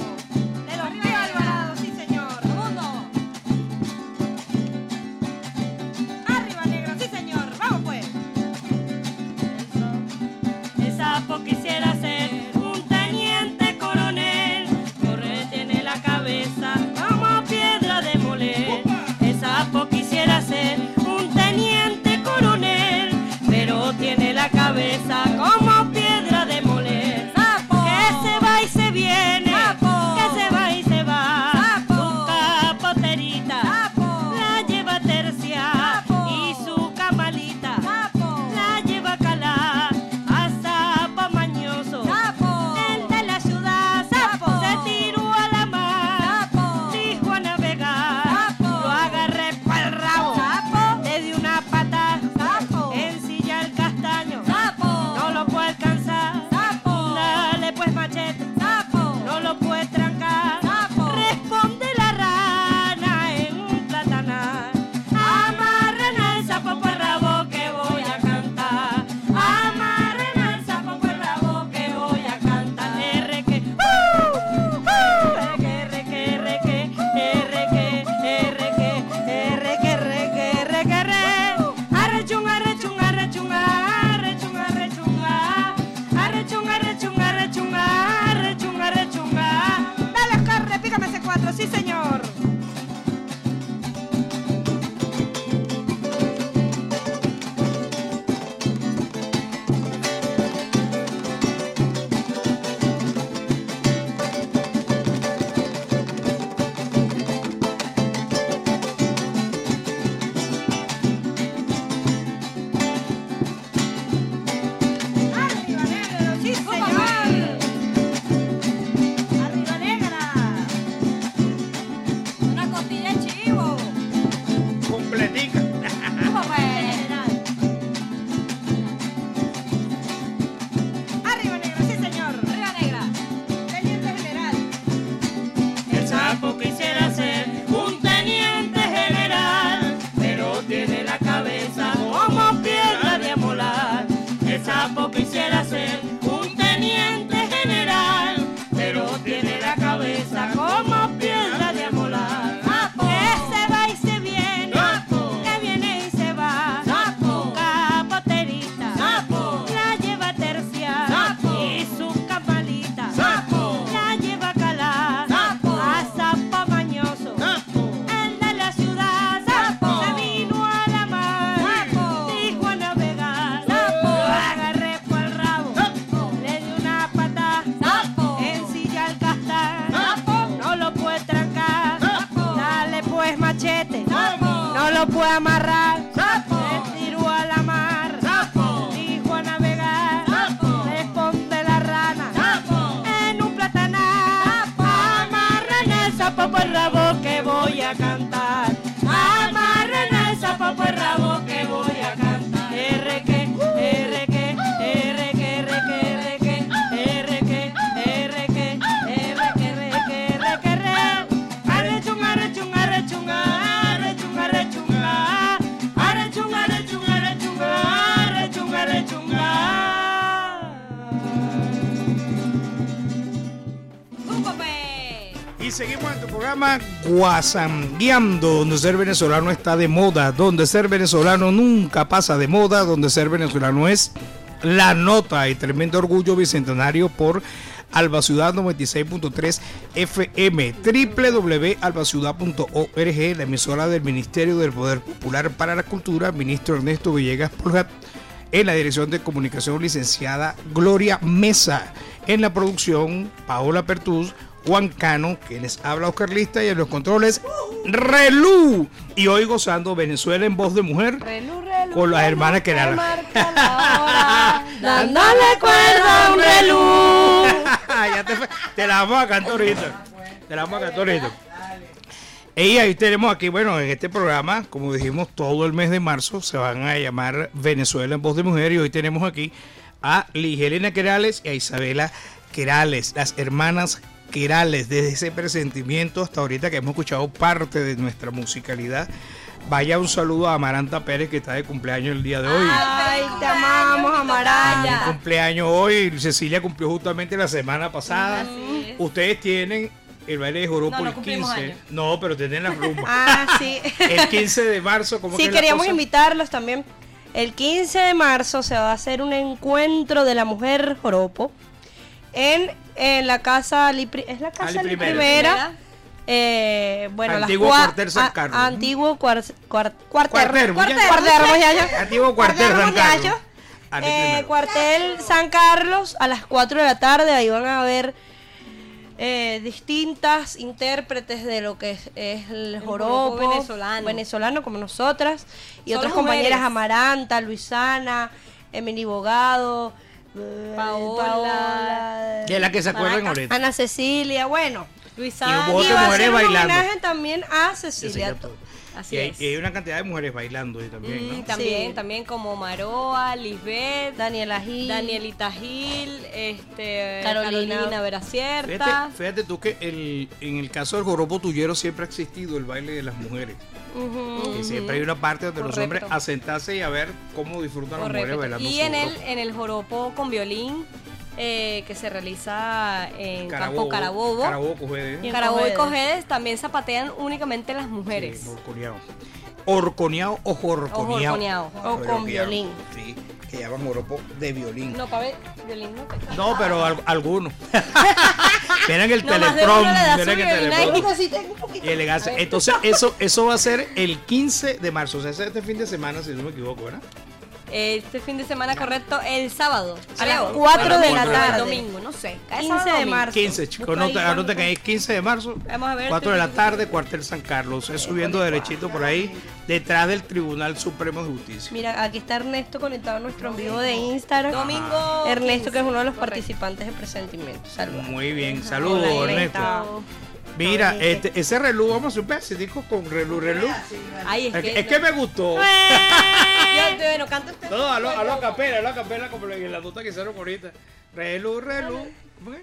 [SPEAKER 3] no lo puede amarrar. Le tiró a la mar, dijo a navegar, le esconde la rana en un platanar. Amarren el sapo por el rabo que voy a cantar. Amarren el sapo por el rabo que voy a cantar. R que, R que, R que, R que, R que, R que, R que, R que, R que, R que, R. Arrechunga, arrechunga, arrechunga, arrechunga, arrechunga, arrechunga, arrechunga, arrechunga, arrechunga, arrechunga.
[SPEAKER 7] Y seguimos en tu programa Guasangueando, donde ser venezolano está de moda, donde ser venezolano nunca pasa de moda, donde ser venezolano es la nota y tremendo orgullo bicentenario por Alba Ciudad noventa y seis punto tres F M, doble u doble u doble u punto alba ciudad punto org, la emisora del Ministerio del Poder Popular para la Cultura, ministro Ernesto Villegas Polgat, en la dirección de comunicación licenciada Gloria Mesa, en la producción Paola Pertús, Juan Cano, que les habla Oscar Lista, y en los controles Relú. Y hoy gozando Venezuela en voz de mujer,
[SPEAKER 3] Relú, relú,
[SPEAKER 7] con las hermanas que eran
[SPEAKER 3] dándole cuerda a un relú.
[SPEAKER 7] Ya te, te la vamos a cantar ahorita. Te la vamos a cantar ahorita. Y ahí tenemos aquí, bueno, en este programa, como dijimos, todo el mes de marzo se van a llamar Venezuela en voz de mujer. Y hoy tenemos aquí a Ligelena Querales y a Isabela Querales, las hermanas Querales, desde ese presentimiento hasta ahorita que hemos escuchado parte de nuestra musicalidad. Vaya un saludo a Amaranta Pérez, que está de cumpleaños el día de hoy.
[SPEAKER 3] Ay, te amamos, Amaraya.
[SPEAKER 7] Mi cumpleaños hoy, Cecilia cumplió justamente la semana pasada.
[SPEAKER 3] Así es.
[SPEAKER 7] Ustedes tienen el baile de joropo
[SPEAKER 3] No, no
[SPEAKER 7] el
[SPEAKER 3] cumplimos
[SPEAKER 7] quince.
[SPEAKER 3] años.
[SPEAKER 7] No, pero tienen las rumbas.
[SPEAKER 3] Ah, sí.
[SPEAKER 7] El quince de marzo, como
[SPEAKER 3] Sí,
[SPEAKER 7] que es la
[SPEAKER 3] queríamos
[SPEAKER 7] cosa?
[SPEAKER 3] invitarlos también. El quince de marzo se va a hacer un encuentro de la mujer joropo en, en la casa Lipri- es la casa
[SPEAKER 7] Ali
[SPEAKER 3] Li
[SPEAKER 7] Primera.
[SPEAKER 3] Primera. Eh, bueno,
[SPEAKER 7] Antiguo
[SPEAKER 3] las cua-
[SPEAKER 7] cuartel San
[SPEAKER 3] a-
[SPEAKER 7] Carlos.
[SPEAKER 3] Antiguo cuar- cuar- cuartel.
[SPEAKER 7] Cuartel,
[SPEAKER 3] Cuartel,
[SPEAKER 7] muchacho.
[SPEAKER 3] cuartel, muchacho.
[SPEAKER 7] Antiguo cuartel
[SPEAKER 3] Cuartel,
[SPEAKER 7] San Carlos.
[SPEAKER 3] muchacho.
[SPEAKER 7] Ali
[SPEAKER 3] Eh,
[SPEAKER 7] Primera.
[SPEAKER 3] cuartel San Carlos a las cuatro de la tarde. Ahí van a ver eh, distintas intérpretes de lo que es, es el joropo
[SPEAKER 1] joropo venezolano.
[SPEAKER 3] venezolano como nosotras y
[SPEAKER 1] Solo
[SPEAKER 3] otras
[SPEAKER 1] mujeres.
[SPEAKER 3] compañeras, Amaranta, Luisana, Emily Bogado, eh,
[SPEAKER 1] Paola,
[SPEAKER 7] Que es la que se acuerdan ahorita.
[SPEAKER 3] Ana Cecilia, bueno,
[SPEAKER 1] Luisana.
[SPEAKER 7] Y hubo
[SPEAKER 3] y
[SPEAKER 7] otras
[SPEAKER 3] va a
[SPEAKER 7] mujeres
[SPEAKER 3] ser un
[SPEAKER 7] bailando.
[SPEAKER 3] homenaje también a Cecilia.
[SPEAKER 7] Cecilia Todo.
[SPEAKER 1] Así
[SPEAKER 7] y, hay,
[SPEAKER 1] es.
[SPEAKER 7] y hay una cantidad de mujeres bailando ahí también, ¿no?
[SPEAKER 1] Mm, también,
[SPEAKER 3] Sí.
[SPEAKER 1] también como Maroa, Lisbeth,
[SPEAKER 3] Daniela Gil,
[SPEAKER 1] Danielita Gil, este,
[SPEAKER 3] Carolina.
[SPEAKER 1] Carolina Veracierta.
[SPEAKER 7] Fíjate, fíjate tú que el, en el caso del joropo tuyero siempre ha existido el baile de las mujeres.
[SPEAKER 3] Ujú.
[SPEAKER 7] Y siempre hay una parte donde los
[SPEAKER 1] Correcto.
[SPEAKER 7] hombres a sentarse y a ver cómo disfrutan las mujeres
[SPEAKER 1] Correcto.
[SPEAKER 7] bailando
[SPEAKER 1] Y
[SPEAKER 7] su
[SPEAKER 1] en el,
[SPEAKER 7] joropo.
[SPEAKER 1] en el joropo con violín eh, que se realiza en
[SPEAKER 7] Carabobo,
[SPEAKER 1] Campo Carabobo.
[SPEAKER 7] Carabobo, Cogede.
[SPEAKER 1] Y en Carabobo y
[SPEAKER 3] Cojedes.
[SPEAKER 1] Cojedes también zapatean únicamente las mujeres.
[SPEAKER 7] Sí, horconeado. Horconeado o jorconeado.
[SPEAKER 1] jorconeado.
[SPEAKER 3] O con violín.
[SPEAKER 7] Sí, que llaman joropo de violín.
[SPEAKER 1] No, para ver, violín no te
[SPEAKER 7] No, pero al- algunos. Miren el
[SPEAKER 1] No, más de
[SPEAKER 7] teletron.
[SPEAKER 1] uno le da su
[SPEAKER 7] Miren el
[SPEAKER 1] violín ahí.
[SPEAKER 7] teletron.
[SPEAKER 3] Sí, tengo un poquito.
[SPEAKER 7] Y elegancia. Entonces, eso, eso va a ser el quince de marzo. O sea, ese es este fin de semana, si no me equivoco, ¿verdad?
[SPEAKER 1] Este fin de semana, correcto, el sábado.
[SPEAKER 3] A las
[SPEAKER 1] creo.
[SPEAKER 3] cuatro
[SPEAKER 7] de la
[SPEAKER 1] O el
[SPEAKER 3] tarde.
[SPEAKER 1] domingo, no sé. Cada
[SPEAKER 3] quince
[SPEAKER 1] sábado,
[SPEAKER 3] de
[SPEAKER 1] domingo.
[SPEAKER 3] marzo.
[SPEAKER 7] quince, chicos. Anota, anota que es quince de marzo.
[SPEAKER 1] Vamos a ver.
[SPEAKER 7] cuatro de la tarde, cuartel San Carlos. Es subiendo derechito por ahí, detrás del Tribunal Supremo de Justicia.
[SPEAKER 3] Mira, aquí está Ernesto conectado a nuestro en vivo de Instagram.
[SPEAKER 1] Domingo.
[SPEAKER 3] Ernesto, que es uno de los
[SPEAKER 1] Correcto.
[SPEAKER 3] participantes de presentimiento. Saludos.
[SPEAKER 7] Muy bien, saludos,
[SPEAKER 3] Hola,
[SPEAKER 7] Ernesto. Mira, este, ese relú, vamos a hacer un pedacito con relú, relú.
[SPEAKER 1] Ay, es
[SPEAKER 7] Es
[SPEAKER 1] que,
[SPEAKER 7] que, es que me gustó.
[SPEAKER 1] Yo, bueno, canta usted.
[SPEAKER 7] No, a lo, a lo a capela, a lo a capela, como en la nota que hicieron ahorita. Relú, relú. ¿Cómo es?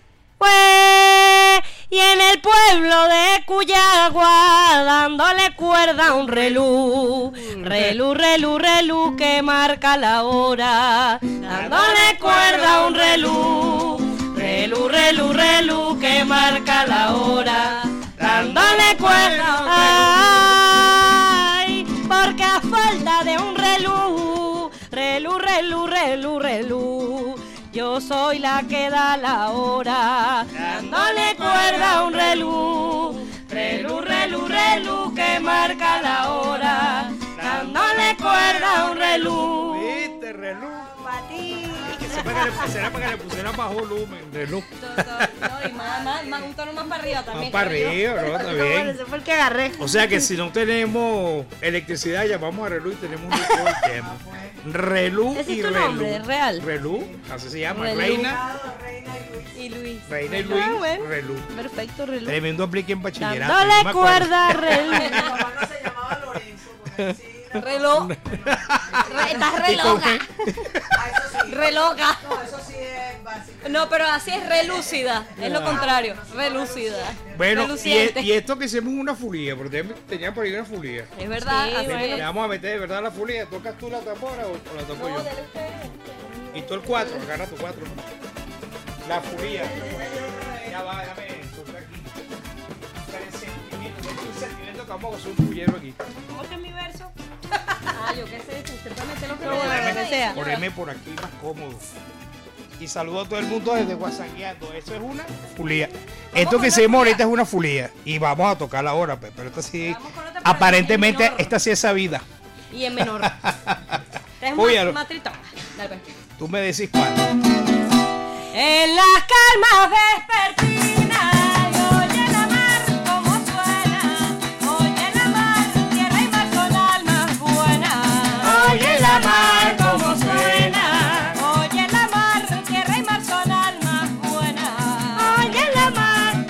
[SPEAKER 3] Fue y en el pueblo de Cuyagua dándole cuerda a un relú, relú, relú, relú que marca la hora, dándole cuerda a un relú, relú, relú, relú que marca la hora, dándole cuerda, ay, porque a falta de un relú, relú, relú, relú, relú. Yo soy la que da la hora, dándole cuerda a un relú, relú, relú, relú que marca la hora, dándole cuerda a un relú.
[SPEAKER 7] Viste, relú.
[SPEAKER 3] Pa' ti.
[SPEAKER 7] Que se pega que le, será para que le pusiera más volumen, reloj.
[SPEAKER 8] No, y más, más, más, un tono más para arriba también.
[SPEAKER 7] Más para arriba, ¿no? Está bien.
[SPEAKER 8] Bueno, ese fue el que agarré.
[SPEAKER 7] O sea que si no tenemos electricidad, llamamos a reloj y tenemos un todo el tema. Reloj
[SPEAKER 8] ¿Ese
[SPEAKER 7] y
[SPEAKER 8] es tu
[SPEAKER 7] reloj.
[SPEAKER 8] nombre? ¿Es real?
[SPEAKER 7] Reloj, así se llama.
[SPEAKER 8] Reloj.
[SPEAKER 7] Reina.
[SPEAKER 8] Y Luis.
[SPEAKER 7] Reina y Luis.
[SPEAKER 8] Ah, bueno.
[SPEAKER 7] Reloj.
[SPEAKER 8] Perfecto, reloj.
[SPEAKER 7] Tremendo aplique en bachillerato.
[SPEAKER 8] Dándole
[SPEAKER 7] yo me acuerdo.
[SPEAKER 8] cuerda, reloj. Reloj. Re- Estás re
[SPEAKER 7] ¿Y con
[SPEAKER 8] loca. Re loca.
[SPEAKER 16] No, eso sí es básico.
[SPEAKER 8] No, pero así es relúcida. Es lo contrario. Relúcida.
[SPEAKER 7] Bueno, y,
[SPEAKER 8] Reluciente.
[SPEAKER 7] y esto que hicimos una fulía, porque tenía por ahí una fulía.
[SPEAKER 8] Es verdad.
[SPEAKER 7] Le-
[SPEAKER 8] así
[SPEAKER 7] Le
[SPEAKER 8] es.
[SPEAKER 7] vamos a meter de verdad la fulía. ¿Tocas tú la tambora o, o la toco yo? Y tú el cuatro, agarra tu cuatro. La fulía. Ya va, déjame soltar aquí. El sentimiento, el sentimiento que vamos a hacer un fullero aquí.
[SPEAKER 8] ¿Cómo que es mi verso? Ah, yo qué sé, usted puede meter lo que
[SPEAKER 7] No,
[SPEAKER 8] le dé la
[SPEAKER 7] poneme,
[SPEAKER 8] gana, sea.
[SPEAKER 7] poneme por aquí más cómodo. Y saludo a todo el mundo desde Guasangueando. Eso es una fulía. Esto que hicimos ahorita es una fulía. Y vamos a tocarla ahora, pe, pero esta sí, aparentemente, esta sí es sabida.
[SPEAKER 8] Y en menor. Es
[SPEAKER 7] Óyalo.
[SPEAKER 8] más matritón. Dale, pues.
[SPEAKER 7] Tú me decís cuál.
[SPEAKER 8] En las calmas vespertinas, oye la mar como suena, oye la mar, tierra y mar son almas buenas. Oye la mar como suena, oye la mar, tierra y mar son almas buenas. Oye la mar,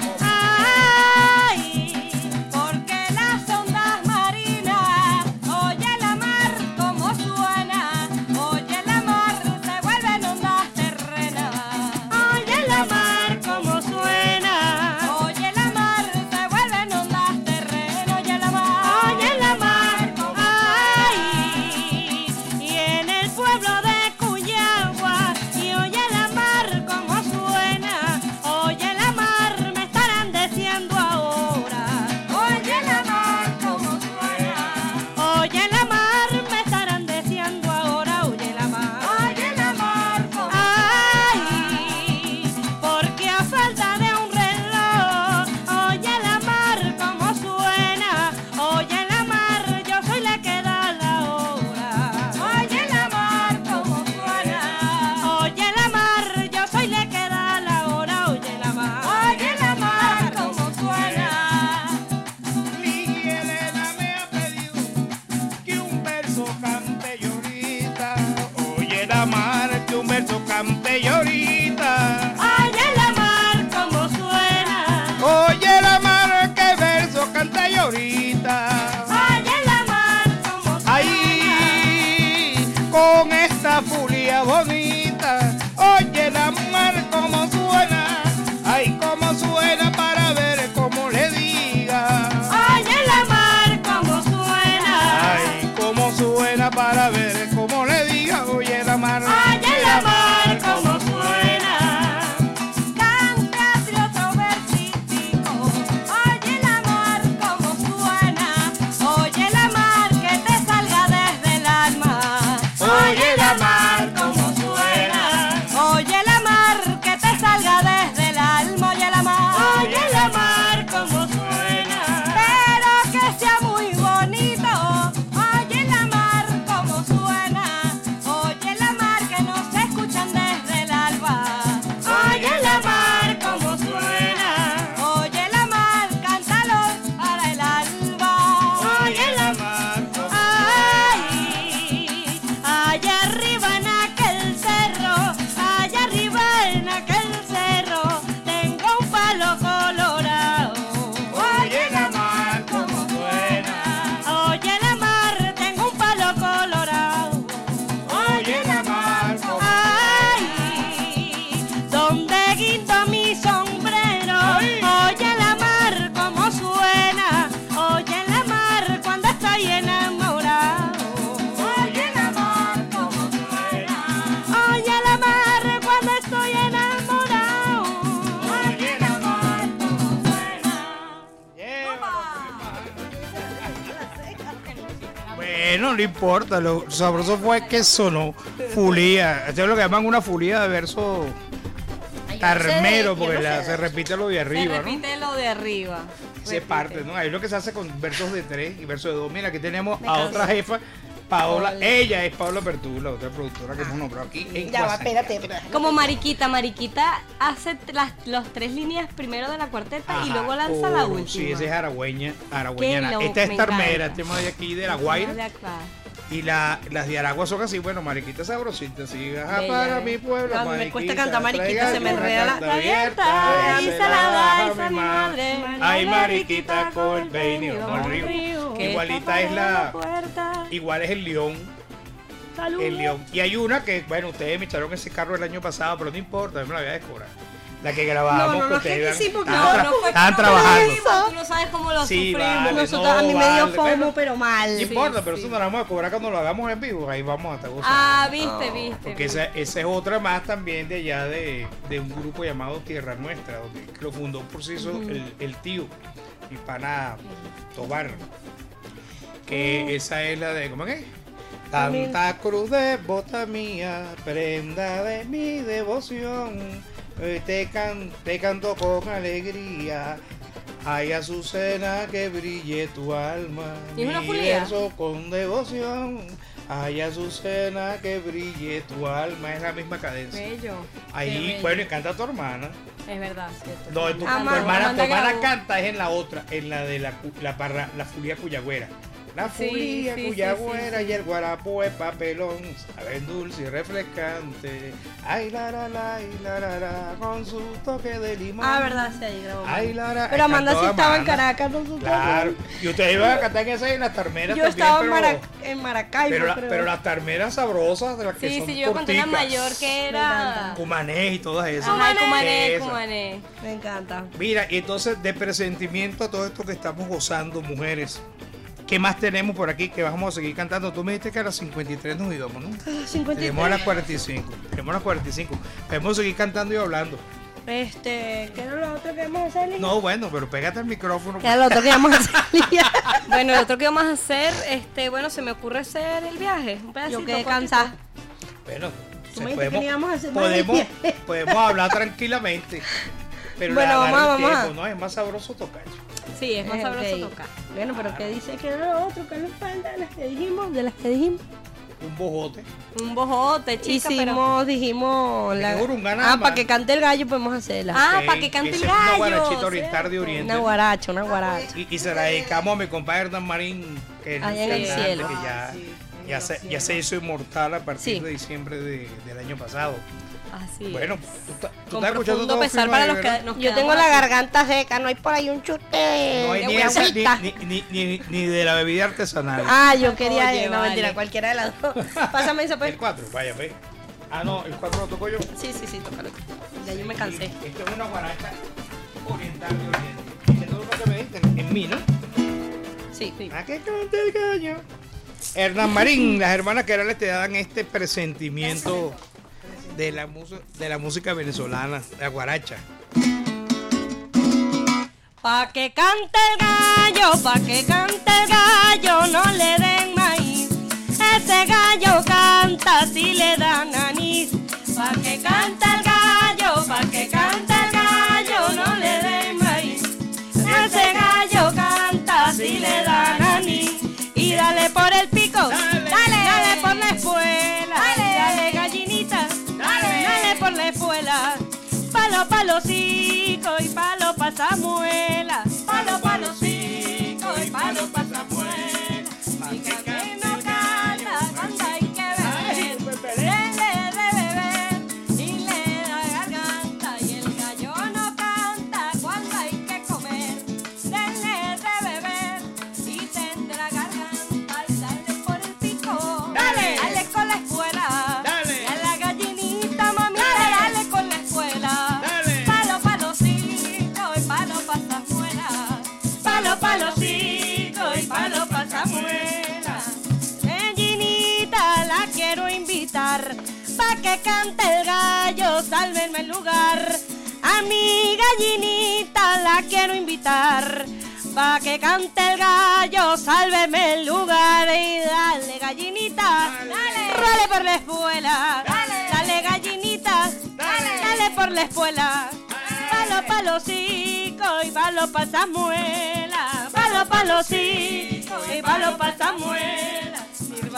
[SPEAKER 8] ay, porque las ondas marinas, oye la mar como suena, oye la mar, se vuelven ondas terrenas. Oye la mar como suena, oye la mar, se vuelven ondas terrenas, oye la mar, oye la mar, ay, y en el pueblo de Cuyagua, y oye la mar como suena, oye la mar, me estarán diciendo ahora, oye la mar como suena, oye la mar, me estarán diciendo ahora, oye la mar, oye la mar como ay, porque a falta de un reloj, oye la mar como suena, oye la mar, yo soy la que da la hora. Oye la mar como suena, oye la mar, yo soy la que da la hora, oye la mar, oye la mar como suena.
[SPEAKER 7] Miguel Elena me ha pedido que un verso cante yo ahorita. Oye la mar, que un verso cante yo ahorita.
[SPEAKER 8] Oye la mar como suena,
[SPEAKER 7] Oye la mar, que verso cante yo ahorita.
[SPEAKER 8] oye la mar como suena.
[SPEAKER 7] Ahí, con esta fulia bonita. Oye la mar, como suena. Ay, cómo suena para ver cómo le diga.
[SPEAKER 8] Oye la mar como suena,
[SPEAKER 7] Ay, cómo suena para ver cómo le diga. Oye la mar.
[SPEAKER 8] oye la mar como suena. Cante así otro versitico, oye la mar como suena, oye la mar que te salga desde el alma. Oye la mar como suena, oye la mar que te salga desde el alma, oye la mar, oye la mar como suena, pero que sea muy bonito, oye la mar como suena, oye la mar que nos escuchan desde el alba, oye la mar como suena, oye la mar, cántalo para el alba, oye la mar, ay, allá arriba en aquel cerro, allá arriba en aquel cerro, tengo un palo colorado, oye la mar como suena, oye la mar, tengo un palo colorado, oye la mar como ay, donde guindo mi sombrero, oye la mar como suena, oye la mar cuando estoy enamorado, oye la mar como suena, oye la mar cuando estoy enamorado, oye la mar como
[SPEAKER 7] Bueno, no importa, lo sabroso fue que sonó fulía. Esto es lo que llaman una fulía de verso tarmero, porque la- se repite lo de arriba,
[SPEAKER 8] se
[SPEAKER 7] ¿no?
[SPEAKER 8] repite lo de arriba.
[SPEAKER 7] Se parte, ¿no? Ahí es lo que se hace con versos de tres y versos de dos. Mira, aquí tenemos
[SPEAKER 8] Me
[SPEAKER 7] a
[SPEAKER 8] canso.
[SPEAKER 7] otra jefa Paola, ella es Paola Pertú, otra productora que hemos nombrado aquí en
[SPEAKER 8] Ya va,
[SPEAKER 7] Guasangueando.
[SPEAKER 8] espérate, espérate.
[SPEAKER 1] Como Mariquita, Mariquita hace las los tres líneas primero de la cuarteta y
[SPEAKER 7] Ajá,
[SPEAKER 1] luego lanza la
[SPEAKER 7] coro,
[SPEAKER 1] última.
[SPEAKER 7] Sí, esa es aragüeña, aragüeñana.
[SPEAKER 1] Qué lo-
[SPEAKER 7] Esta es
[SPEAKER 1] me
[SPEAKER 7] Tarmera,
[SPEAKER 1] encanta.
[SPEAKER 7] este de aquí de La Guaira.
[SPEAKER 1] De acá.
[SPEAKER 7] Y la, las de Aragua son así, bueno, Mariquita sabrosita, así, ajá,
[SPEAKER 8] Bella,
[SPEAKER 7] para
[SPEAKER 8] eh.
[SPEAKER 7] mi pueblo,
[SPEAKER 8] A mí me cuesta
[SPEAKER 7] Mariquita,
[SPEAKER 8] cantar Mariquita,
[SPEAKER 7] traiga
[SPEAKER 8] se me
[SPEAKER 7] una
[SPEAKER 8] enreda la
[SPEAKER 7] carta
[SPEAKER 8] abierta,
[SPEAKER 7] ahí
[SPEAKER 8] y
[SPEAKER 7] se
[SPEAKER 8] se la
[SPEAKER 7] la
[SPEAKER 8] da,
[SPEAKER 7] baja
[SPEAKER 8] esa
[SPEAKER 7] mi
[SPEAKER 8] mi
[SPEAKER 7] madre.
[SPEAKER 8] madre.
[SPEAKER 7] Ay, Mariquita, con el peine, vamos al río.
[SPEAKER 8] Que
[SPEAKER 7] Igualita es la,
[SPEAKER 8] puerta.
[SPEAKER 7] igual es el León.
[SPEAKER 8] Saludos.
[SPEAKER 7] El León. Y hay una que, bueno, ustedes me echaron ese carro el año pasado, pero no importa, yo me la voy a descobrar. La que grabábamos,
[SPEAKER 8] No, no, no,
[SPEAKER 7] que
[SPEAKER 8] que
[SPEAKER 7] ustedes
[SPEAKER 8] sí,
[SPEAKER 7] iban-
[SPEAKER 8] porque
[SPEAKER 7] estaban,
[SPEAKER 8] no,
[SPEAKER 7] tra-
[SPEAKER 8] no fue
[SPEAKER 7] estaban
[SPEAKER 8] por
[SPEAKER 7] trabajando.
[SPEAKER 8] eso.
[SPEAKER 1] Tú no sabes cómo lo
[SPEAKER 7] Sí,
[SPEAKER 1] sufrimos.
[SPEAKER 7] vale,
[SPEAKER 8] Nosotros,
[SPEAKER 7] no,
[SPEAKER 8] a mí me dio
[SPEAKER 7] vale,
[SPEAKER 8] fomo,
[SPEAKER 7] bueno,
[SPEAKER 8] pero mal.
[SPEAKER 7] No
[SPEAKER 8] Sí,
[SPEAKER 7] importa, pero
[SPEAKER 8] sí.
[SPEAKER 7] eso no lo vamos a cobrar cuando lo hagamos en vivo, ahí vamos a estar gozando.
[SPEAKER 1] Ah, viste, viste.
[SPEAKER 7] Porque
[SPEAKER 1] viste.
[SPEAKER 7] esa, esa es otra más también de allá de, de un grupo llamado Tierra Nuestra, donde que lo fundó por sí solo el, el tío, mi pana Tobar. Que esa es la de, ¿cómo es? Santa Cruz devota mía, prenda de mi devoción, eh, te, can, te canto con alegría. Ay, Azucena, que brille tu alma,
[SPEAKER 1] ¿Y es una
[SPEAKER 7] mi
[SPEAKER 1] fulía?
[SPEAKER 7] verso con devoción. Ay, Azucena, que brille tu alma, es la misma cadencia.
[SPEAKER 1] Bello.
[SPEAKER 7] Ahí,
[SPEAKER 1] Qué bello.
[SPEAKER 7] bueno, y canta tu hermana.
[SPEAKER 1] Es verdad, cierto.
[SPEAKER 7] No, tu, tu
[SPEAKER 1] Amanda-
[SPEAKER 7] hermana, tu
[SPEAKER 1] Amanda
[SPEAKER 7] hermana
[SPEAKER 1] Grau.
[SPEAKER 7] canta es en la otra, en la de la, cu- la, parra- la fulia cuyagüera. La
[SPEAKER 1] Sí,
[SPEAKER 7] fulia
[SPEAKER 1] sí, sí,
[SPEAKER 7] cuyagüera
[SPEAKER 1] sí, sí.
[SPEAKER 7] y el guarapo es papelón, saben dulce y refrescante. Ay, la, la, la, ay, la, la, la, con su toque de limón.
[SPEAKER 8] Ah, verdad, sí, ahí grabó.
[SPEAKER 7] Ay, la, la,
[SPEAKER 8] Pero
[SPEAKER 7] ahí
[SPEAKER 8] Amanda sí
[SPEAKER 7] cantó
[SPEAKER 8] estaba en
[SPEAKER 7] Amanda.
[SPEAKER 8] Caracas, nosotros.
[SPEAKER 7] Claro, y ustedes iban a cantar en esa y en las tarmeras
[SPEAKER 8] Yo
[SPEAKER 7] también,
[SPEAKER 8] estaba en,
[SPEAKER 7] pero,
[SPEAKER 8] Mara- en Maracaibo,
[SPEAKER 7] pero, la-
[SPEAKER 8] creo.
[SPEAKER 7] pero las tarmeras sabrosas de las que
[SPEAKER 1] Sí,
[SPEAKER 7] son
[SPEAKER 1] sí, yo conté la
[SPEAKER 7] corticas.
[SPEAKER 1] mayor que era.
[SPEAKER 7] Cumanés y todas esas.
[SPEAKER 1] Ajá, Cumané,
[SPEAKER 7] Esas.
[SPEAKER 1] Cumané.
[SPEAKER 8] Me encanta.
[SPEAKER 7] Mira, y entonces de presentimiento a todo esto que estamos gozando, mujeres, ¿qué más tenemos por aquí que vamos a seguir cantando? Tú me dijiste que a las cincuenta y tres nos íbamos, ¿no?
[SPEAKER 8] cincuenta y
[SPEAKER 7] Tenemos a las
[SPEAKER 8] tres.
[SPEAKER 7] cuarenta y cinco. Tenemos a las cuarenta y cinco. Podemos seguir cantando y hablando.
[SPEAKER 8] Este, ¿qué era lo otro que vamos a hacer? Lili?
[SPEAKER 7] No, bueno, pero pégate al micrófono.
[SPEAKER 8] ¿Qué era lo otro que vamos a hacer?
[SPEAKER 1] Bueno, lo otro que vamos a hacer, este, bueno, se me ocurre hacer el viaje. Un pedacito.
[SPEAKER 8] Yo quedé
[SPEAKER 1] cortito.
[SPEAKER 8] cansada.
[SPEAKER 7] Bueno,
[SPEAKER 8] Tú
[SPEAKER 7] se
[SPEAKER 8] me dijiste
[SPEAKER 7] podemos,
[SPEAKER 8] que no íbamos a hacer más
[SPEAKER 7] podemos,
[SPEAKER 8] del
[SPEAKER 7] podemos hablar tranquilamente. Pero
[SPEAKER 8] Bueno,
[SPEAKER 7] le
[SPEAKER 8] vamos,
[SPEAKER 7] agarra el
[SPEAKER 8] vamos a-
[SPEAKER 7] tiempo, ¿no? Es más sabroso tocar.
[SPEAKER 1] Sí, es más
[SPEAKER 8] Eh,
[SPEAKER 1] sabroso
[SPEAKER 8] ok.
[SPEAKER 1] tocar.
[SPEAKER 8] Bueno, pero ¿qué dice que era lo otro? ¿Qué nos falta de las que dijimos? De las que dijimos.
[SPEAKER 7] Un bojote.
[SPEAKER 1] Un bojote, chica,
[SPEAKER 8] Hicimos,
[SPEAKER 1] pero...
[SPEAKER 8] dijimos. La...
[SPEAKER 7] Dijimos un
[SPEAKER 8] Ah,
[SPEAKER 7] ganamba.
[SPEAKER 8] para que cante el gallo podemos hacerla.
[SPEAKER 1] Ah,
[SPEAKER 7] Ok,
[SPEAKER 1] para que cante el
[SPEAKER 7] esa es una
[SPEAKER 1] gallo.
[SPEAKER 7] guarachita oriental de
[SPEAKER 1] ¿cierto?
[SPEAKER 7] Oriente.
[SPEAKER 8] Una guaracha, una guaracha.
[SPEAKER 7] Y, y se la dedicamos a mi compadre Hernán Marín, que es
[SPEAKER 8] Allá en el
[SPEAKER 7] cantante,
[SPEAKER 8] cielo.
[SPEAKER 7] que ya, ya, se, ya se hizo inmortal a partir
[SPEAKER 8] Sí.
[SPEAKER 7] de diciembre de- del año pasado.
[SPEAKER 1] Así es.
[SPEAKER 7] Bueno, tú, estás- tú
[SPEAKER 1] Con
[SPEAKER 7] estás escuchando
[SPEAKER 1] profundo
[SPEAKER 7] todo
[SPEAKER 1] pesar
[SPEAKER 7] firme,
[SPEAKER 1] para
[SPEAKER 7] de
[SPEAKER 1] los
[SPEAKER 7] verdad.
[SPEAKER 1] que nos
[SPEAKER 8] Yo
[SPEAKER 1] quedamos
[SPEAKER 8] tengo la
[SPEAKER 1] aquí.
[SPEAKER 8] garganta seca, no hay por ahí un chute
[SPEAKER 7] No hay
[SPEAKER 8] de
[SPEAKER 7] ni, esa, ni,
[SPEAKER 8] agüita.
[SPEAKER 7] ni, ni, ni- ni de la bebida artesanal.
[SPEAKER 8] Ah, yo quería,
[SPEAKER 1] Oye,
[SPEAKER 8] no
[SPEAKER 1] vale.
[SPEAKER 8] mentira, cualquiera de las dos. Pásame eso, pues.
[SPEAKER 7] El cuatro, vaya, ve. Ah, no, el cuatro lo toco yo.
[SPEAKER 8] Sí, sí, sí, tócalo. Ya yo me cansé.
[SPEAKER 7] Esto es una guaracha oriental de Oriente. Eso es lo que me dicen en mí, ¿no?
[SPEAKER 8] Sí.
[SPEAKER 7] ¿A qué canta el gallo? Hernán Marín, las hermanas Querales te dan este presentimiento de la, mus- de la música venezolana, la guaracha.
[SPEAKER 8] Pa' que cante el gallo, pa' que cante el gallo, no le den maíz. Ese gallo canta si le dan anís. Pa' que cante el gallo, pa' que cante el gallo, no le den maíz. Ese gallo canta si le dan anís. Y dale por el pico, dale, dale por la espuela, dale, dale gallinita, dale, dale por la espuela. Palo, palo, cico y palo pa' Samuela. Palo, palo, cico y palo pa' Samuela. Diga que no canta cuando hay que beber. Dele de beber y le da garganta. Y el gallo no canta cuando hay que comer. Dele de beber y tendrá garganta. Y dale por el pico. Dale, dale con la espuela. Dale. Y a la gallinita, mami, dale, dale con la espuela. Dale. Palo, palo, cico y palo pa' Samuela. Palo, palo, cico y palo pa' Samuela. Gallinita, la quiero invitar pa' que cante el gallo, sálvenme el lugar. A mi gallinita la quiero invitar pa' que cante el gallo, sálveme el lugar. Y dale, gallinita, dale, dale por la espuela. Dale, dale gallinita, dale, dale por la espuela. Palo, palo, cico y palo pa' Samuela. Palo, palo, cico y palo pa' Samuela. Sirva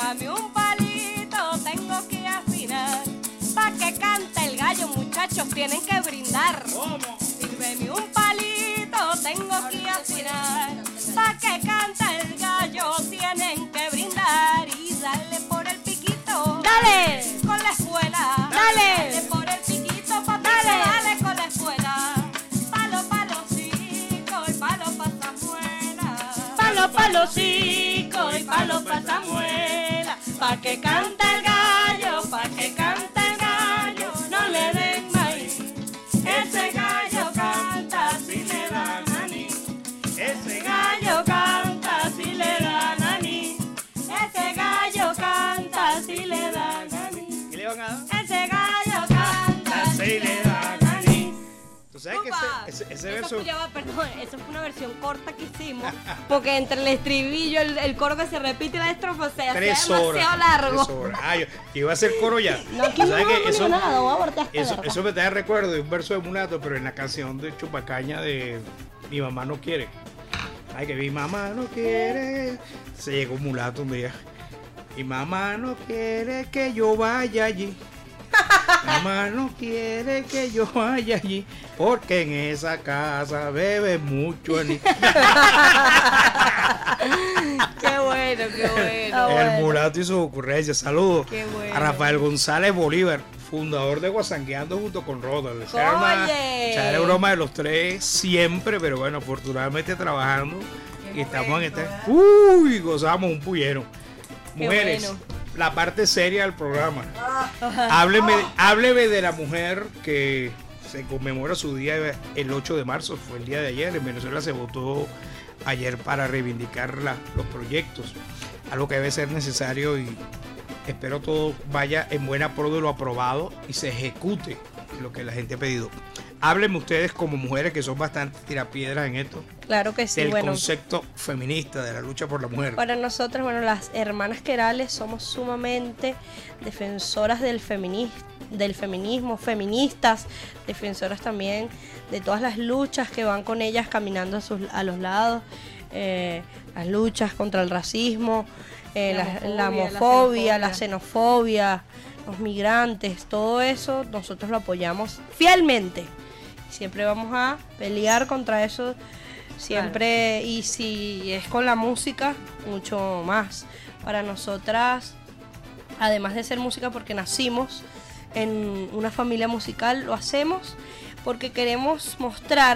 [SPEAKER 8] Sírvame un palito, tengo que afinar. Pa' que cante el gallo, muchachos, tienen que brindar. ¿Cómo? Sírveme un palito, tengo que afinar. Pa' que cante el gallo, tienen que brindar. Y dale por el piquito. ¡Dale! Con la espuela. ¡Dale! Dale por el piquito, papá. ¡Dale! Dale con la espuela. Palo, palo, cico y palo pa' Samuela. Palo, palo, cico y palo pa' Samuela. Pa' que cante el gallo, pa' que cante el gallo, no le den maíz. Ese gallo canta si le dan anís. Ese gallo canta si le dan anís. Ese gallo canta si le dan anís.
[SPEAKER 7] ¿Qué le van a dar?
[SPEAKER 8] Ese gallo canta si le dan anís.
[SPEAKER 7] ¿Tú sabes que ese, ese, ese verso?
[SPEAKER 8] Eso, ya va, perdón, eso fue una versión corta que hicimos, porque entre el estribillo, el, el coro que se repite y la estrofa se hace demasiado
[SPEAKER 7] horas,
[SPEAKER 8] largo.
[SPEAKER 7] Tres horas. Ah, yo, yo iba a hacer coro ya.
[SPEAKER 8] No, aquí no
[SPEAKER 7] ¿Sabes
[SPEAKER 8] vamos
[SPEAKER 7] que
[SPEAKER 8] a
[SPEAKER 7] eso,
[SPEAKER 8] nada, voy a abortar esta
[SPEAKER 7] eso,
[SPEAKER 8] verga.
[SPEAKER 7] eso me da recuerdo de un verso de Mulato, pero en la canción de Chupacaña de Mi mamá no quiere. Ay, que mi mamá no quiere. Se llegó Mulato un día. Mi mamá no quiere que yo vaya allí. Mamá no quiere que yo vaya allí porque en esa casa bebe mucho anís.
[SPEAKER 8] Qué bueno, qué bueno.
[SPEAKER 7] El
[SPEAKER 8] bueno.
[SPEAKER 7] Mulato y sus ocurrencias. Saludos
[SPEAKER 8] Qué bueno.
[SPEAKER 7] a Rafael González Bolívar, fundador de Guasangueando junto con Rodal. Esa era una, esa era broma de los tres siempre, pero bueno, afortunadamente trabajando y estamos en este. Uy, gozamos un pullero.
[SPEAKER 8] Qué
[SPEAKER 7] Mujeres,
[SPEAKER 8] bueno.
[SPEAKER 7] la parte seria del programa. Hábleme, hábleme de la mujer que se conmemora su día el ocho de marzo, fue el día de ayer. En Venezuela se votó ayer para reivindicar la, los proyectos, algo que debe ser necesario y espero todo vaya en buena pro de lo aprobado y se ejecute lo que la gente ha pedido. Háblenme ustedes como mujeres que son bastante tirapiedras en esto.
[SPEAKER 8] Claro que sí,
[SPEAKER 7] del
[SPEAKER 8] bueno.
[SPEAKER 7] concepto feminista, de la lucha por la mujer.
[SPEAKER 8] Para nosotros, bueno, las hermanas Querales somos sumamente defensoras del feminismo, del feminismo, feministas, defensoras también de todas las luchas que van con ellas caminando a, sus, a los lados, eh, las luchas contra el racismo, eh, la, la, homofobia, la homofobia, la xenofobia, los migrantes, todo eso nosotros lo apoyamos fielmente. Siempre vamos a pelear contra eso, siempre, claro. Y si es con la música, mucho más. Para nosotras, además de ser música porque nacimos en una familia musical, lo hacemos porque queremos mostrar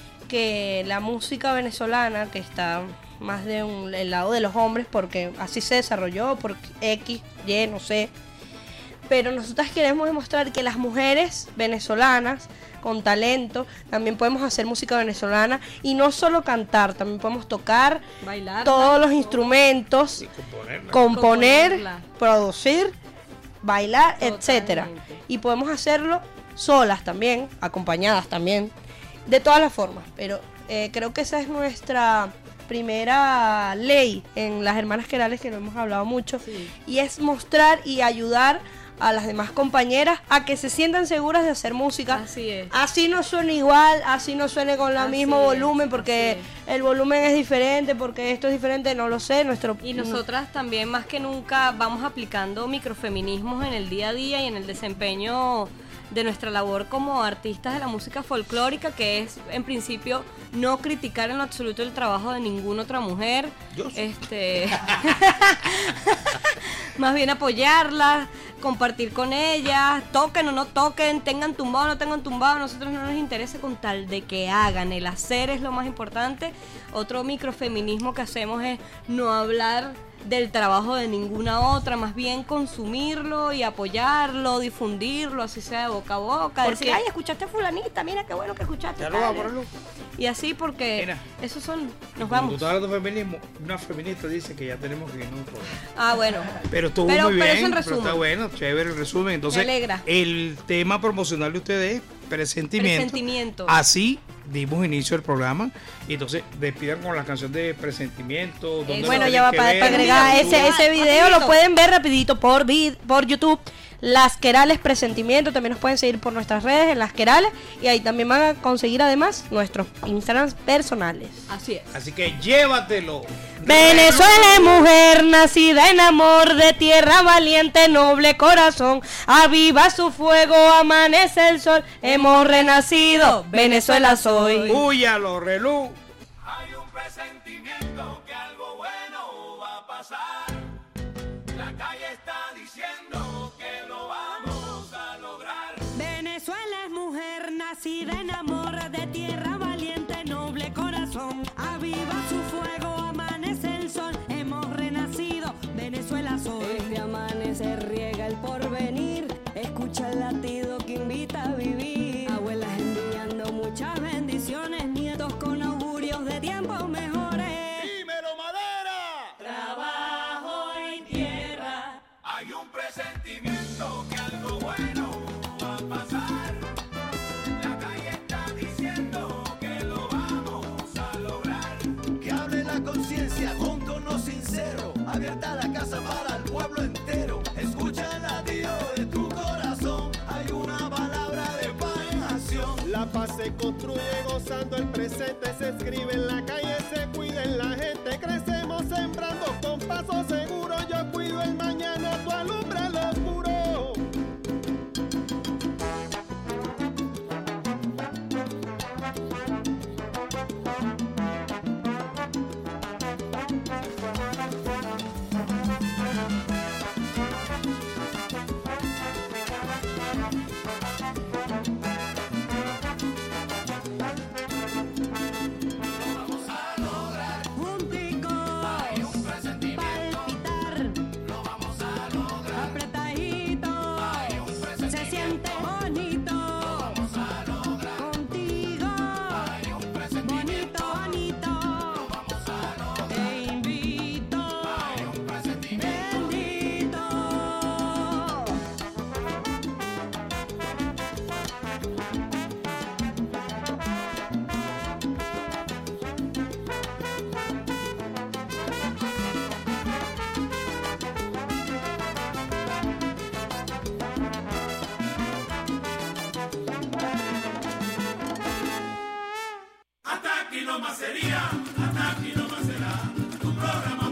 [SPEAKER 8] que la música venezolana, que está más de un el lado de los hombres, porque así se desarrolló, por X, Y, no sé, pero nosotras queremos demostrar que las mujeres venezolanas con talento también podemos hacer música venezolana y no solo cantar, también podemos tocar, bailar todos los instrumentos, componer, componer producir, bailar, totalmente, etcétera. Y podemos hacerlo solas también, acompañadas también, de todas las formas. Pero eh, creo que esa es nuestra primera ley en las Hermanas Querales, que lo hemos hablado mucho, sí. Y es mostrar y ayudar a las demás compañeras a que se sientan seguras de hacer música.
[SPEAKER 1] Así es.
[SPEAKER 8] Así no suene igual, así no suene con el mismo volumen, porque
[SPEAKER 1] es.
[SPEAKER 8] el volumen es diferente, porque esto es diferente, no lo sé. Nuestro
[SPEAKER 1] Y nosotras también más que nunca vamos aplicando microfeminismos en el día a día y en el desempeño de nuestra labor como artistas de la música folclórica, que es en principio no criticar en lo absoluto el trabajo de ninguna otra mujer, Dios. este más bien apoyarlas, compartir con ellas, toquen o no toquen, tengan tumbado o no tengan tumbado, a nosotros no nos interesa con tal de que hagan, el hacer es lo más importante. Otro microfeminismo que hacemos es no hablar del trabajo de ninguna otra, más bien consumirlo y apoyarlo, difundirlo, así sea de boca a boca,
[SPEAKER 8] porque,
[SPEAKER 1] decir, ay, escuchaste a fulanita, mira qué bueno que escuchaste.
[SPEAKER 7] Ya lo va a ponerlo.
[SPEAKER 1] Y así porque mira, esos son, nos
[SPEAKER 7] vamos.
[SPEAKER 1] Cuando
[SPEAKER 7] tú estás hablando de feminismo, una feminista dice que ya tenemos que ir a un programa.
[SPEAKER 1] Ah, bueno.
[SPEAKER 7] Pero estuvo
[SPEAKER 1] pero,
[SPEAKER 7] muy bien,
[SPEAKER 1] pero, eso en
[SPEAKER 7] pero
[SPEAKER 1] resumen.
[SPEAKER 7] está bueno, chévere el resumen. Entonces,
[SPEAKER 1] me alegra.
[SPEAKER 7] El tema promocional de ustedes es presentimiento.
[SPEAKER 1] Presentimiento.
[SPEAKER 7] Así dimos inicio al programa y entonces despidan con la canción de presentimiento.
[SPEAKER 8] Eh, bueno, ya va para, para agregar ese, ese video, rapidito. Lo pueden ver rapidito por, vid, por YouTube. Las Querales Presentimiento, también nos pueden seguir por nuestras redes en Las Querales y ahí también van a conseguir además nuestros Instagrams personales.
[SPEAKER 1] Así es.
[SPEAKER 7] Así que llévatelo.
[SPEAKER 8] Venezuela es mujer nacida en amor, de tierra valiente, noble corazón. Aviva su fuego, amanece el sol. Hemos renacido, Venezuela soy.
[SPEAKER 7] Uy, a los relú.
[SPEAKER 2] Hay un presentimiento que algo bueno va a pasar. La calle está diciendo que lo vamos a lograr.
[SPEAKER 4] Venezuela es mujer nacida en amor, de tierra valiente, noble corazón. Aviva su fuego, amanece el sol. Hemos renacido, Venezuela soy. Este amanecer riega el porvenir, escucha el latido que invita a vivir. Abuelas enviando muchas bendiciones, nietos con augurios de tiempos mejores.
[SPEAKER 2] ¡Dímelo, madera!
[SPEAKER 4] Trabajo en tierra.
[SPEAKER 2] Hay un presentimiento que algo bueno va a pasar. La calle está diciendo que lo vamos a lograr.
[SPEAKER 5] Que hable la conciencia con tono sincero, abierta la casa para el pueblo entero. Escucha el latido de tu corazón, hay una palabra de paz en acción.
[SPEAKER 6] La paz se construye gozando el presente, se escribe en la calle, se cuida en la gente. Crecemos sembrando con paso seguro, yo cuido el mañana, tú alumbra lo oscuro.
[SPEAKER 4] Junticos,
[SPEAKER 2] Hay un presentimiento,
[SPEAKER 4] palpitar,
[SPEAKER 2] lo vamos a lograr.
[SPEAKER 4] apretadito,
[SPEAKER 2] Hay un
[SPEAKER 4] se
[SPEAKER 2] presentimiento,
[SPEAKER 4] siente bonito.
[SPEAKER 2] vamos a lograr.
[SPEAKER 4] Contigo,
[SPEAKER 2] Hay un presentimiento,
[SPEAKER 4] bonito, bonito.
[SPEAKER 2] vamos a lograr.
[SPEAKER 4] Te invito,
[SPEAKER 2] Hay un presentimiento.
[SPEAKER 4] bendito.
[SPEAKER 2] Hasta aquí no más sería, hasta aquí no más será tu programa